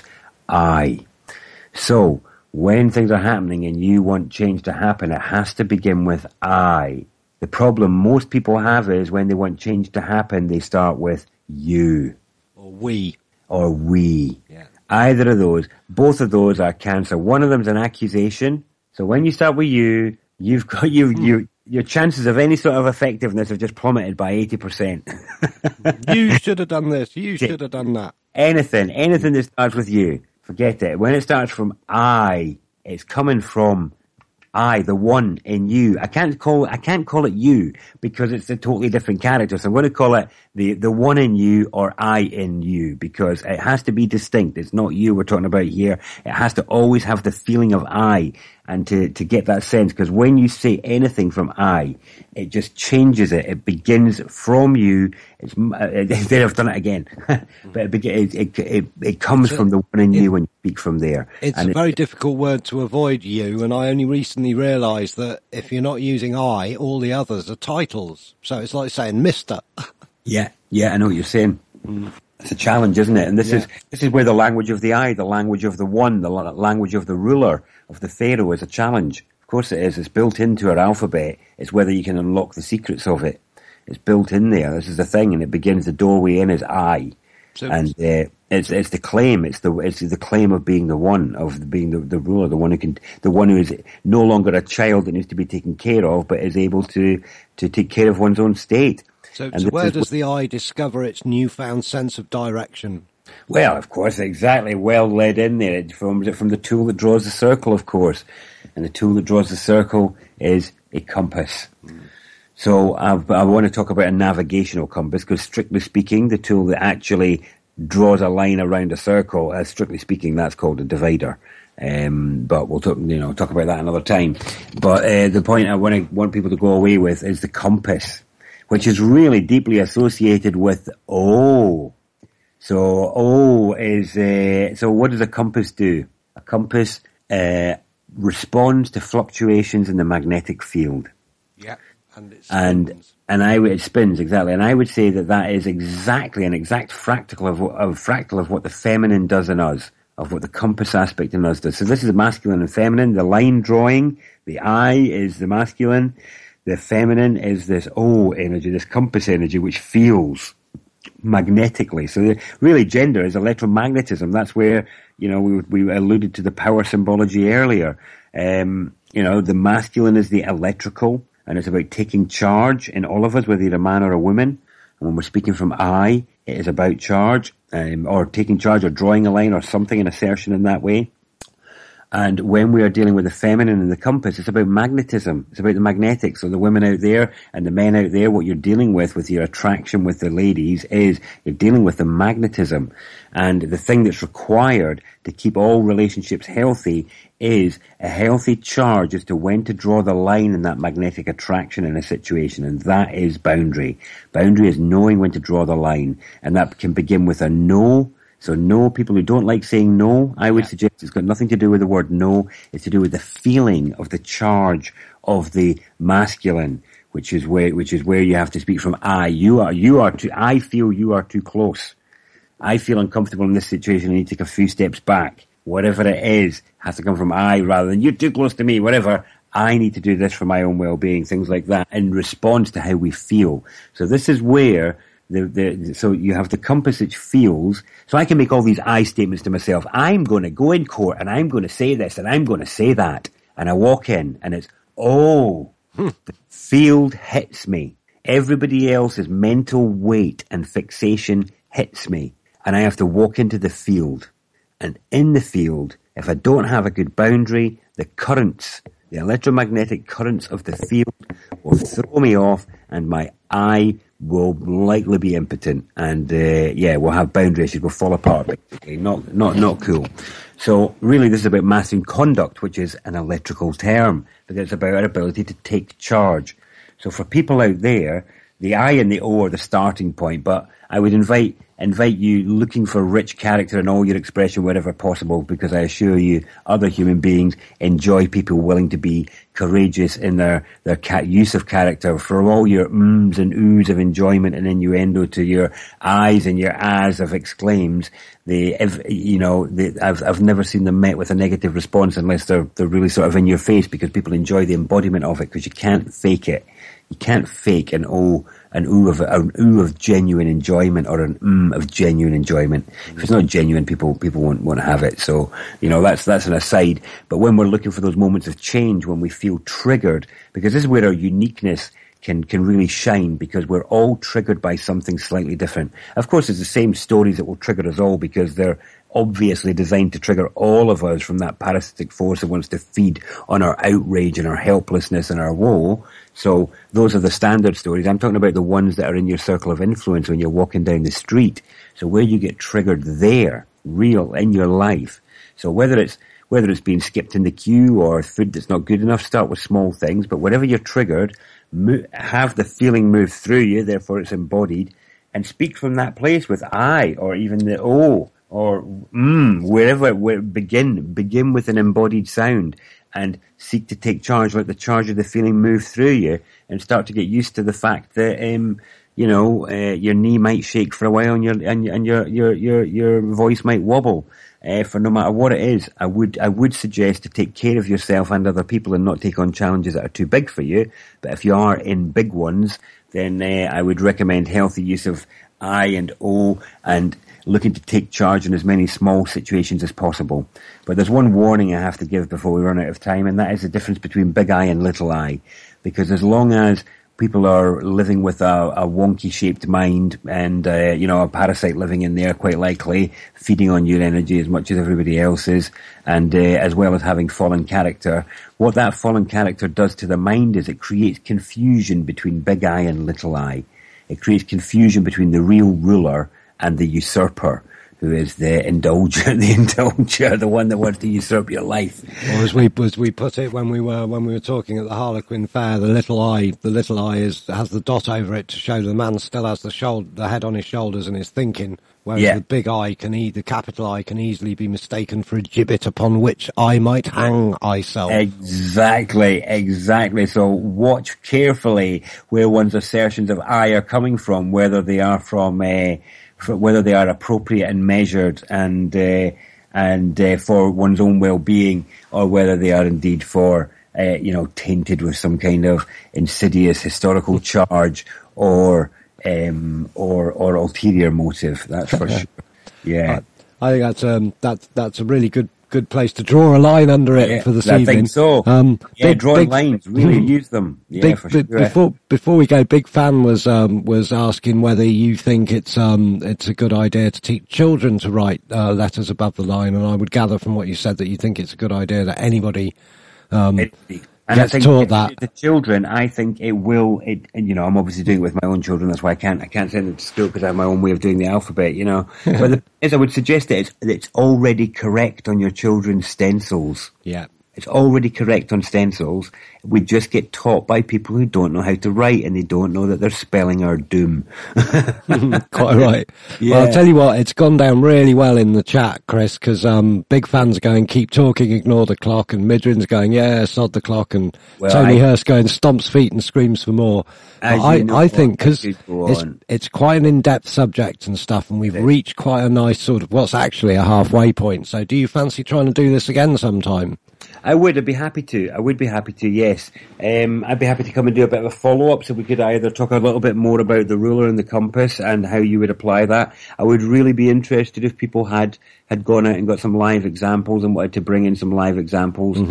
I. So, when things are happening and you want change to happen, it has to begin with I. The problem most people have is when they want change to happen, they start with you. Or we. Or we. Yeah. Either of those. Both of those are cancer. One of them's an accusation. So when you start with you, you've got you mm. you your chances of any sort of effectiveness have just plummeted by eighty percent. You should have done this. You should have done that. Anything, anything that starts with you, forget it. When it starts from I, it's coming from I, the one in you. I can't call I can't call it you because it's a totally different character. So I'm going to call it the, the one in you or I in you because it has to be distinct. It's not you we're talking about here. It has to always have the feeling of I and to, to get that sense because when you say anything from I, it just changes it. It begins from you. It's, uh, I've done it again. But it, it, it, it, it comes from the one in you when you speak from there. It's and a very it, difficult word to avoid, you, and I only recently realised that if you're not using I, all the others are titles. So it's like saying Mister Yeah, yeah, I know what you're saying. Mm. It's a challenge, isn't it? And this yeah. is this is where the language of the I, the language of the one, the language of the ruler, of the pharaoh is a challenge. Of course it is. It's built into our alphabet. It's whether you can unlock the secrets of it. It's built in there. This is the thing, and it begins. The doorway in is I, so, and uh, it's it's the claim. It's the it's the claim of being the one, of being the, the ruler, the one who can, the one who is no longer a child that needs to be taken care of, but is able to to take care of one's own state. So, so where does the I discover its newfound sense of direction? Well, of course, exactly. Well led in there. It forms it from the tool that draws the circle, of course. And the tool that draws the circle is a compass. Mm. So I, I want to talk about a navigational compass because, strictly speaking, the tool that actually draws a line around a circle, uh, strictly speaking, that's called a divider. Um, but we'll talk, you know, talk about that another time. But uh, the point I want to want people to go away with is the compass, which is really deeply associated with O. So O is, uh, so what does a compass do? A compass uh, responds to fluctuations in the magnetic field. Yeah, and it spins. And, and I would, it spins, exactly. And I would say that that is exactly an exact fractal of, of fractal of what the feminine does in us, of what the compass aspect in us does. So this is masculine and feminine. The line drawing, the I is the masculine. The feminine is this O energy, this compass energy, which feels magnetically. So the, really gender is electromagnetism. That's where, you know, we, we alluded to the power symbology earlier. Um, you know, the masculine is the electrical, and it's about taking charge in all of us, whether you're a man or a woman. And when we're speaking from I, it is about charge, um, or taking charge or drawing a line or something, an assertion in that way. And when we are dealing with the feminine and the compass, it's about magnetism. It's about the magnetics. So the women out there and the men out there, what you're dealing with, with your attraction with the ladies, is you're dealing with the magnetism. And the thing that's required to keep all relationships healthy is a healthy charge as to when to draw the line in that magnetic attraction in a situation. And that is boundary. Boundary is knowing when to draw the line. And that can begin with a no. So no, people who don't like saying no, I would yeah. suggest it's got nothing to do with the word no. It's to do with the feeling of the charge of the masculine, which is where, which is where you have to speak from I. You are, you are too, I feel you are too close. I feel uncomfortable in this situation. I need to take a few steps back. Whatever it is has to come from I rather than you're too close to me, whatever. I need to do this for my own well-being, things like that, in response to how we feel. So this is where The, the, so you have the compass which feels, so I can make all these I statements to myself. I'm going to go in court and I'm going to say this and I'm going to say that. And I walk in and it's, oh, the field hits me. Everybody else's mental weight and fixation hits me. And I have to walk into the field. And in the field, if I don't have a good boundary, the currents, the electromagnetic currents of the field will throw me off, and my eye will likely be impotent, and uh, yeah, we'll have boundary issues, we'll fall apart, basically. Not, not, not cool. So really, this is about mastering conduct, which is an electrical term, because it's about our ability to take charge. So for people out there, the I and the O are the starting point, but I would invite invite you looking for rich character in all your expression wherever possible, because I assure you other human beings enjoy people willing to be courageous in their, their ca- use of character. For all your ums and oohs of enjoyment and innuendo to your eyes and your ahs of exclaims, they, if, you know, they, I've, I've never seen them met with a negative response unless they're, they're really sort of in your face, because people enjoy the embodiment of it, because you can't fake it. You can't fake an O, an ooh of an ooh of genuine enjoyment, or an mm of genuine enjoyment. If it's not genuine, people people won't won't have it. So you know that's that's an aside. But when we're looking for those moments of change, when we feel triggered, because this is where our uniqueness can can really shine, because we're all triggered by something slightly different. Of course, it's the same stories that will trigger us all, because they're obviously designed to trigger all of us from that parasitic force that wants to feed on our outrage and our helplessness and our woe. So those are the standard stories. I'm talking about the ones that are in your circle of influence when you're walking down the street. So where you get triggered there, real in your life. So whether it's whether it's being skipped in the queue or food that's not good enough, start with small things. But wherever you're triggered, mo- have the feeling move through you, therefore it's embodied, and speak from that place with I, or even the O, or mm, wherever, where begin, begin with an embodied sound, and seek to take charge, let the charge of the feeling move through you, and start to get used to the fact that, um, you know, uh, your knee might shake for a while, and your and, and your your your your voice might wobble. Uh, for no matter what it is, I would I would suggest to take care of yourself and other people, and not take on challenges that are too big for you. But if you are in big ones, then uh, I would recommend healthy use of I and O, and looking to take charge in as many small situations as possible. But there's one warning I have to give before we run out of time, and that is the difference between big I and little I. Because as long as people are living with a, a wonky-shaped mind, and, uh, you know, a parasite living in there, quite likely, feeding on your energy as much as everybody else is, and uh, as well as having fallen character, what that fallen character does to the mind is it creates confusion between big I and little I. It creates confusion between the real ruler and the usurper, who is the indulger, the indulger, the one that wants to usurp your life. Or as we as we put it when we were when we were talking at the Harlequin Fair, the little I, the little I is has the dot over it to show the man still has the shoulder, the head on his shoulders and is thinking. Whereas yeah. the big I can e the capital I can easily be mistaken for a gibbet upon which I might hang myself. Exactly, exactly. So watch carefully where one's assertions of I are coming from, whether they are from. Uh, For whether they are appropriate and measured and uh, and uh, for one's own well-being, or whether they are indeed for uh, you know tainted with some kind of insidious historical charge or um, or or ulterior motive. That's for sure. Yeah, I, I think that's um that's that's a really good. Good place to draw a line under it yeah, for this I evening. I think so. Um, yeah, big, drawing big, lines, really use them. Yeah, big, for sure. Before before we go, Big Fan was um, was asking whether you think it's um it's a good idea to teach children to write uh, letters above the line, and I would gather from what you said that you think it's a good idea that anybody um it, and gets I think taught that. The children, I think it will. It, and you know, I'm obviously doing it with my own children. That's why I can't. I can't send them to school because I have my own way of doing the alphabet. You know, but the, as I would suggest, that it's, it's already correct on your children's stencils. Yeah. It's already correct on stencils. We just get taught by people who don't know how to write, and they don't know that they're spelling our doom. Quite right. Yeah. Well, I'll tell you what, it's gone down really well in the chat, Chris, because um, Big Fan's going, keep talking, ignore the clock, and Midrin's going, yeah, sod the clock, and well, Tony I, Hurst going, stomps feet and screams for more. I, know, I think, because it's, it's quite an in-depth subject and stuff, and we've reached quite a nice sort of what's actually a halfway point. So do you fancy trying to do this again sometime? I would. I'd be happy to. I would be happy to, yes. Um, I'd be happy to come and do a bit of a follow-up, so we could either talk a little bit more about the ruler and the compass and how you would apply that. I would really be interested if people had, had gone out and got some live examples and wanted to bring in some live examples. Mm-hmm.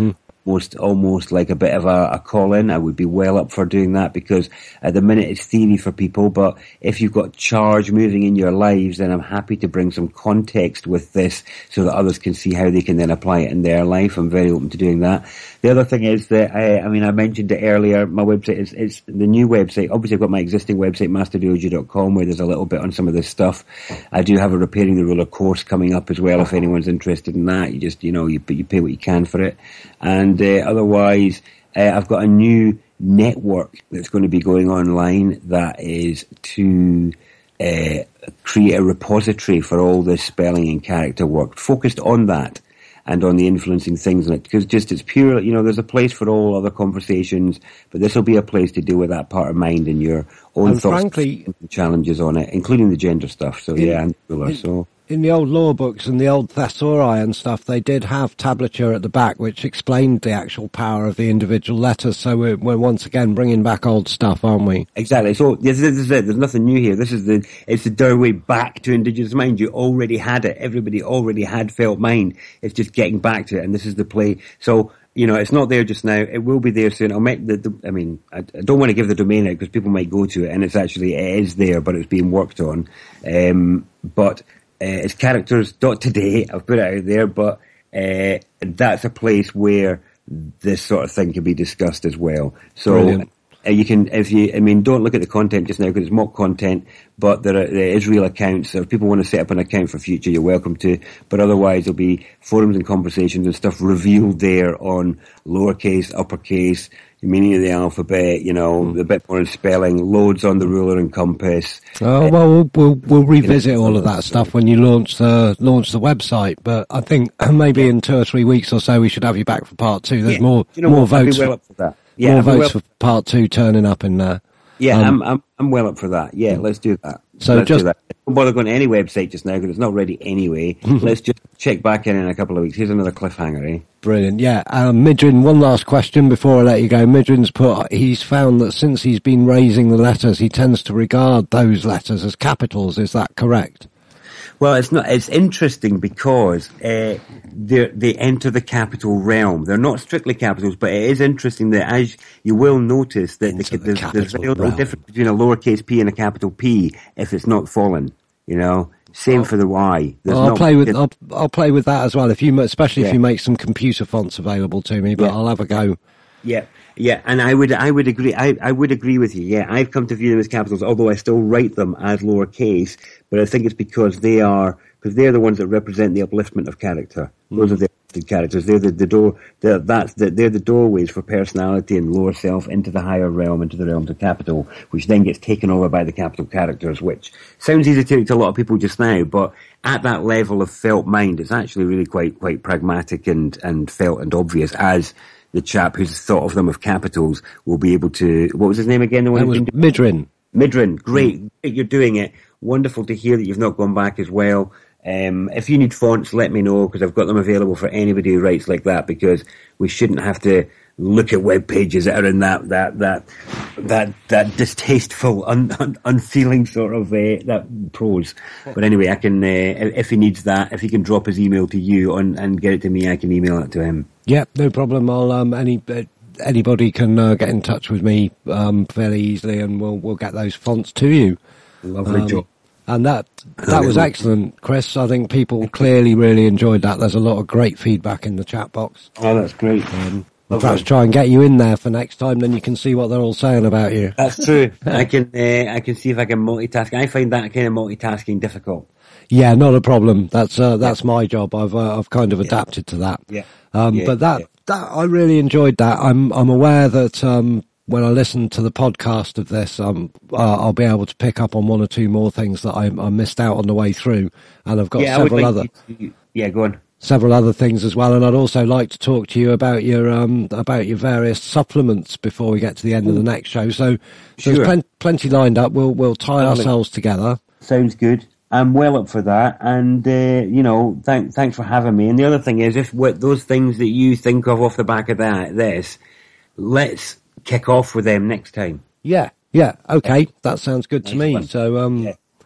almost, almost like a bit of a, a call-in. I would be well up for doing that because at the minute it's theory for people, but if you've got charge moving in your lives, then I'm happy to bring some context with this so that others can see how they can then apply it in their life. I'm very open to doing that. The other thing is that, I, I mean, I mentioned it earlier, my website is, it's the new website. Obviously I've got my existing website, master dojo dot com, where there's a little bit on some of this stuff. I do have a Repairing the Ruler course coming up as well, if anyone's interested in that. You just, you know, you, you pay what you can for it. And uh, otherwise, uh, I've got a new network that's going to be going online that is to uh, create a repository for all this spelling and character work, focused on that and on the influencing things in it. Because just it's pure, you know, there's a place for all other conversations, but this will be a place to deal with that part of mind and your own and thoughts frankly, and challenges on it, including the gender stuff. So in, yeah, and ruler, in, so. In the old law books and the old thesauri and stuff, they did have tablature at the back which explained the actual power of the individual letters. So we're, we're once again bringing back old stuff, aren't we? Exactly. So this, this is it. There's nothing new here. This is the, it's the doorway back to indigenous mind. You already had it. Everybody already had felt mind. It's just getting back to it. And this is the play. So, you know, it's not there just now. It will be there soon. I'll make the, the I mean, I, I don't want to give the domain out because people might go to it, and it's actually, it is there, but it's being worked on. Um, but, Uh, it's characters dot today. I've put it out there, but uh, that's a place where this sort of thing can be discussed as well. So uh, you can, if you, I mean, don't look at the content just now because it's mock content, but there, are, there is real accounts. So if people want to set up an account for future, you're welcome to. But otherwise, there'll be forums and conversations and stuff revealed there on lowercase, uppercase, the meaning of the alphabet, you know, mm. a bit more in spelling, loads on the ruler and compass. Oh, well, we'll, we'll, we'll revisit all of that stuff when you launch the, launch the website. But I think maybe in two or three weeks or so, we should have you back for part two. There's yeah. more, you know more what? votes, well up for that. Yeah, more votes well for part two turning up in there. Yeah, um, I'm, I'm, I'm well up for that. Yeah, let's do that. So let's just, do that. Don't bother going to any website just now because it's not ready anyway. Let's just check back in in a couple of weeks. Here's another cliffhanger, eh? Brilliant. Yeah. Um, Midrin, one last question before I let you go. Midrin's put, he's found that since he's been raising the letters, he tends to regard those letters as capitals. Is that correct? Well, it's not. It's interesting because uh, they they enter the capital realm. They're not strictly capitals, but it is interesting that as you will notice that the, the there's, there's no difference between a lowercase p and a capital P if it's not fallen. You know, same oh. for the Y. Well, I'll play with I'll, I'll play with that as well. If you, especially yeah. if you make some computer fonts available to me, but yeah. I'll have a go. Yeah. Yeah, and I would, I would agree, I, I would agree with you. Yeah, I've come to view them as capitals, although I still write them as lowercase, but I think it's because they are, because they're the ones that represent the upliftment of character. Mm. Those are the uplifted characters. They're the, the door, they're, that's the, they're the doorways for personality and lower self into the higher realm, into the realms of capital, which then gets taken over by the capital characters, which sounds esoteric to a lot of people just now, but at that level of felt mind, it's actually really quite, quite pragmatic and, and felt and obvious as the chap who's thought of them of capitals will be able to, what was his name again? The one that was Midrin. Midrin, great. Mm. You're doing it. Wonderful to hear that you've not gone back as well. Um, if you need fonts, let me know because I've got them available for anybody who writes like that because we shouldn't have to look at web pages that are in that, that, that, that, that distasteful, un, un, unfeeling sort of, uh, that prose. But anyway, I can, uh, if he needs that, if he can drop his email to you on, and get it to me, I can email it to him. Yep, no problem. I'll, um, any, uh, anybody can, uh, get in touch with me, um, fairly easily and we'll, we'll get those fonts to you. Lovely um, job. And that, that was excellent, Chris. I think people clearly really enjoyed that. There's a lot of great feedback in the chat box. Oh, that's great. Um, I'll perhaps try and get you in there for next time, then you can see what they're all saying about you. That's true. I can, uh, I can see if I can multitask. I find that kind of multitasking difficult. Yeah, not a problem. That's, uh, that's yeah. my job. I've, uh, I've kind of yeah. adapted to that. Yeah. Um, yeah. but that, yeah. that, I really enjoyed that. I'm, I'm aware that, um, when I listen to the podcast of this, um, uh, I'll be able to pick up on one or two more things that I, I missed out on the way through. And I've got yeah, several like other, to, yeah, go on. Several other things as well. And I'd also like to talk to you about your, um, about your various supplements before we get to the end Ooh. of the next show. So, so sure. there's plen- plenty lined up. We'll, we'll tie Lovely. ourselves together. Sounds good. I'm well up for that. And, uh, you know, thank, thanks for having me. And the other thing is, if what those things that you think of off the back of that, this, let's kick off with them next time. Yeah, yeah, okay, that sounds good to me. So, um, yeah.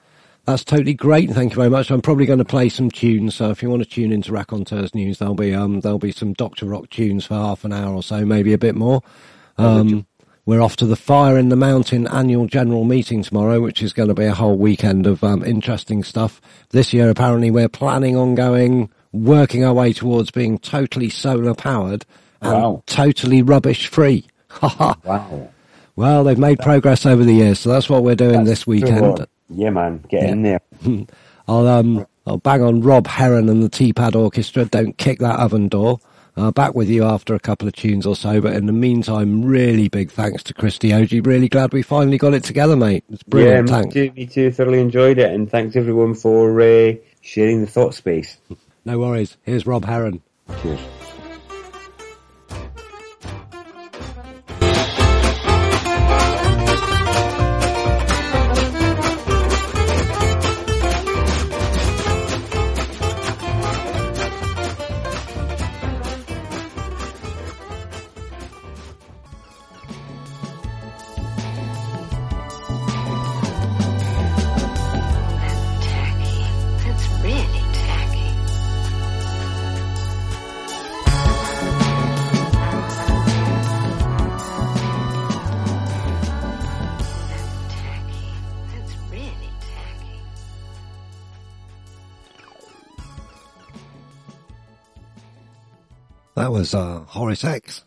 That's totally great. Thank you very much. I'm probably going to play some tunes. So if you want to tune into Raconteurs News, there'll be um there'll be some Doctor Rock tunes for half an hour or so, maybe a bit more. Um, we're off to the Fire in the Mountain annual general meeting tomorrow, which is going to be a whole weekend of um, interesting stuff. This year, apparently, we're planning on going, working our way towards being totally solar powered and Wow. totally rubbish free. Wow. Well, they've made progress over the years, so that's what we're doing this weekend. Cool. Yeah, man, get Yeah. in there. I'll um I'll bang on Rob Heron and the Teapad Orchestra. Don't kick that oven door. Uh, back with you after a couple of tunes or so. But in the meantime, really big thanks to Christy Ogie. Really glad we finally got it together, mate. It's brilliant. Yeah, me Thanks. too, me too. Thoroughly enjoyed it, and thanks everyone for uh, sharing the thought space. No worries. Here's Rob Heron. Cheers. That was uh, Horace X,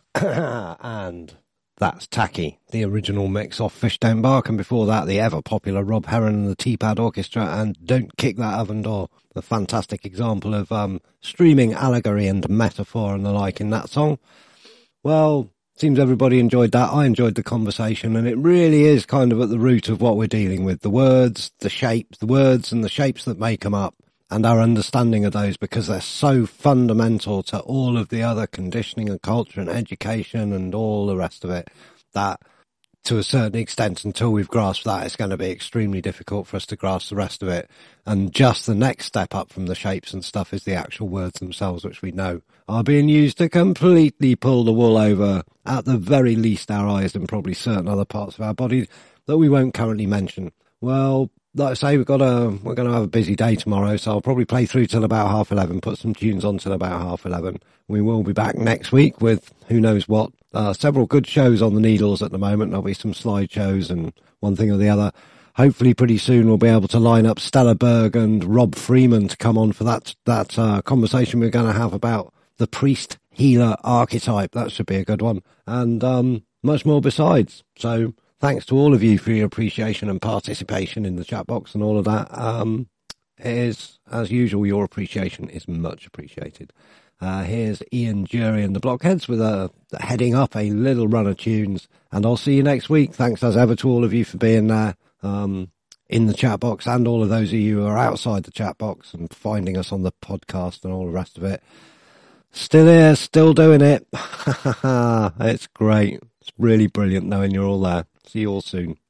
and That's Tacky, the original mix off Fish Don't Bark, and before that, the ever-popular Rob Heron and the Teapad Orchestra, and Don't Kick That Oven Door, a fantastic example of um, streaming allegory and metaphor and the like in that song. Well, seems everybody enjoyed that. I enjoyed the conversation, and it really is kind of at the root of what we're dealing with, the words, the shapes, the words and the shapes that make them up, and our understanding of those, because they're so fundamental to all of the other conditioning and culture and education and all the rest of it, that to a certain extent, until we've grasped that, it's going to be extremely difficult for us to grasp the rest of it. And just the next step up from the shapes and stuff is the actual words themselves, which we know are being used to completely pull the wool over, at the very least, our eyes and probably certain other parts of our body that we won't currently mention. Well, like I say, we've got a, we're going to have a busy day tomorrow, so I'll probably play through till about half eleven, put some tunes on till about half eleven. We will be back next week with who knows what. Uh, several good shows on the Needles at the moment. There'll be some slideshows and one thing or the other. Hopefully pretty soon we'll be able to line up Stella Berg and Rob Freeman to come on for that, that uh, conversation we're going to have about the priest-healer archetype. That should be a good one. And um, much more besides. So thanks to all of you for your appreciation and participation in the chat box and all of that. Um, it is, as usual, your appreciation is much appreciated. Uh, here's Ian Jury and the Blockheads with a heading up a little run of tunes, and I'll see you next week. Thanks as ever to all of you for being there um, in the chat box, and all of those of you who are outside the chat box and finding us on the podcast and all the rest of it. Still here, still doing it. It's great. It's really brilliant knowing you're all there. See you all soon.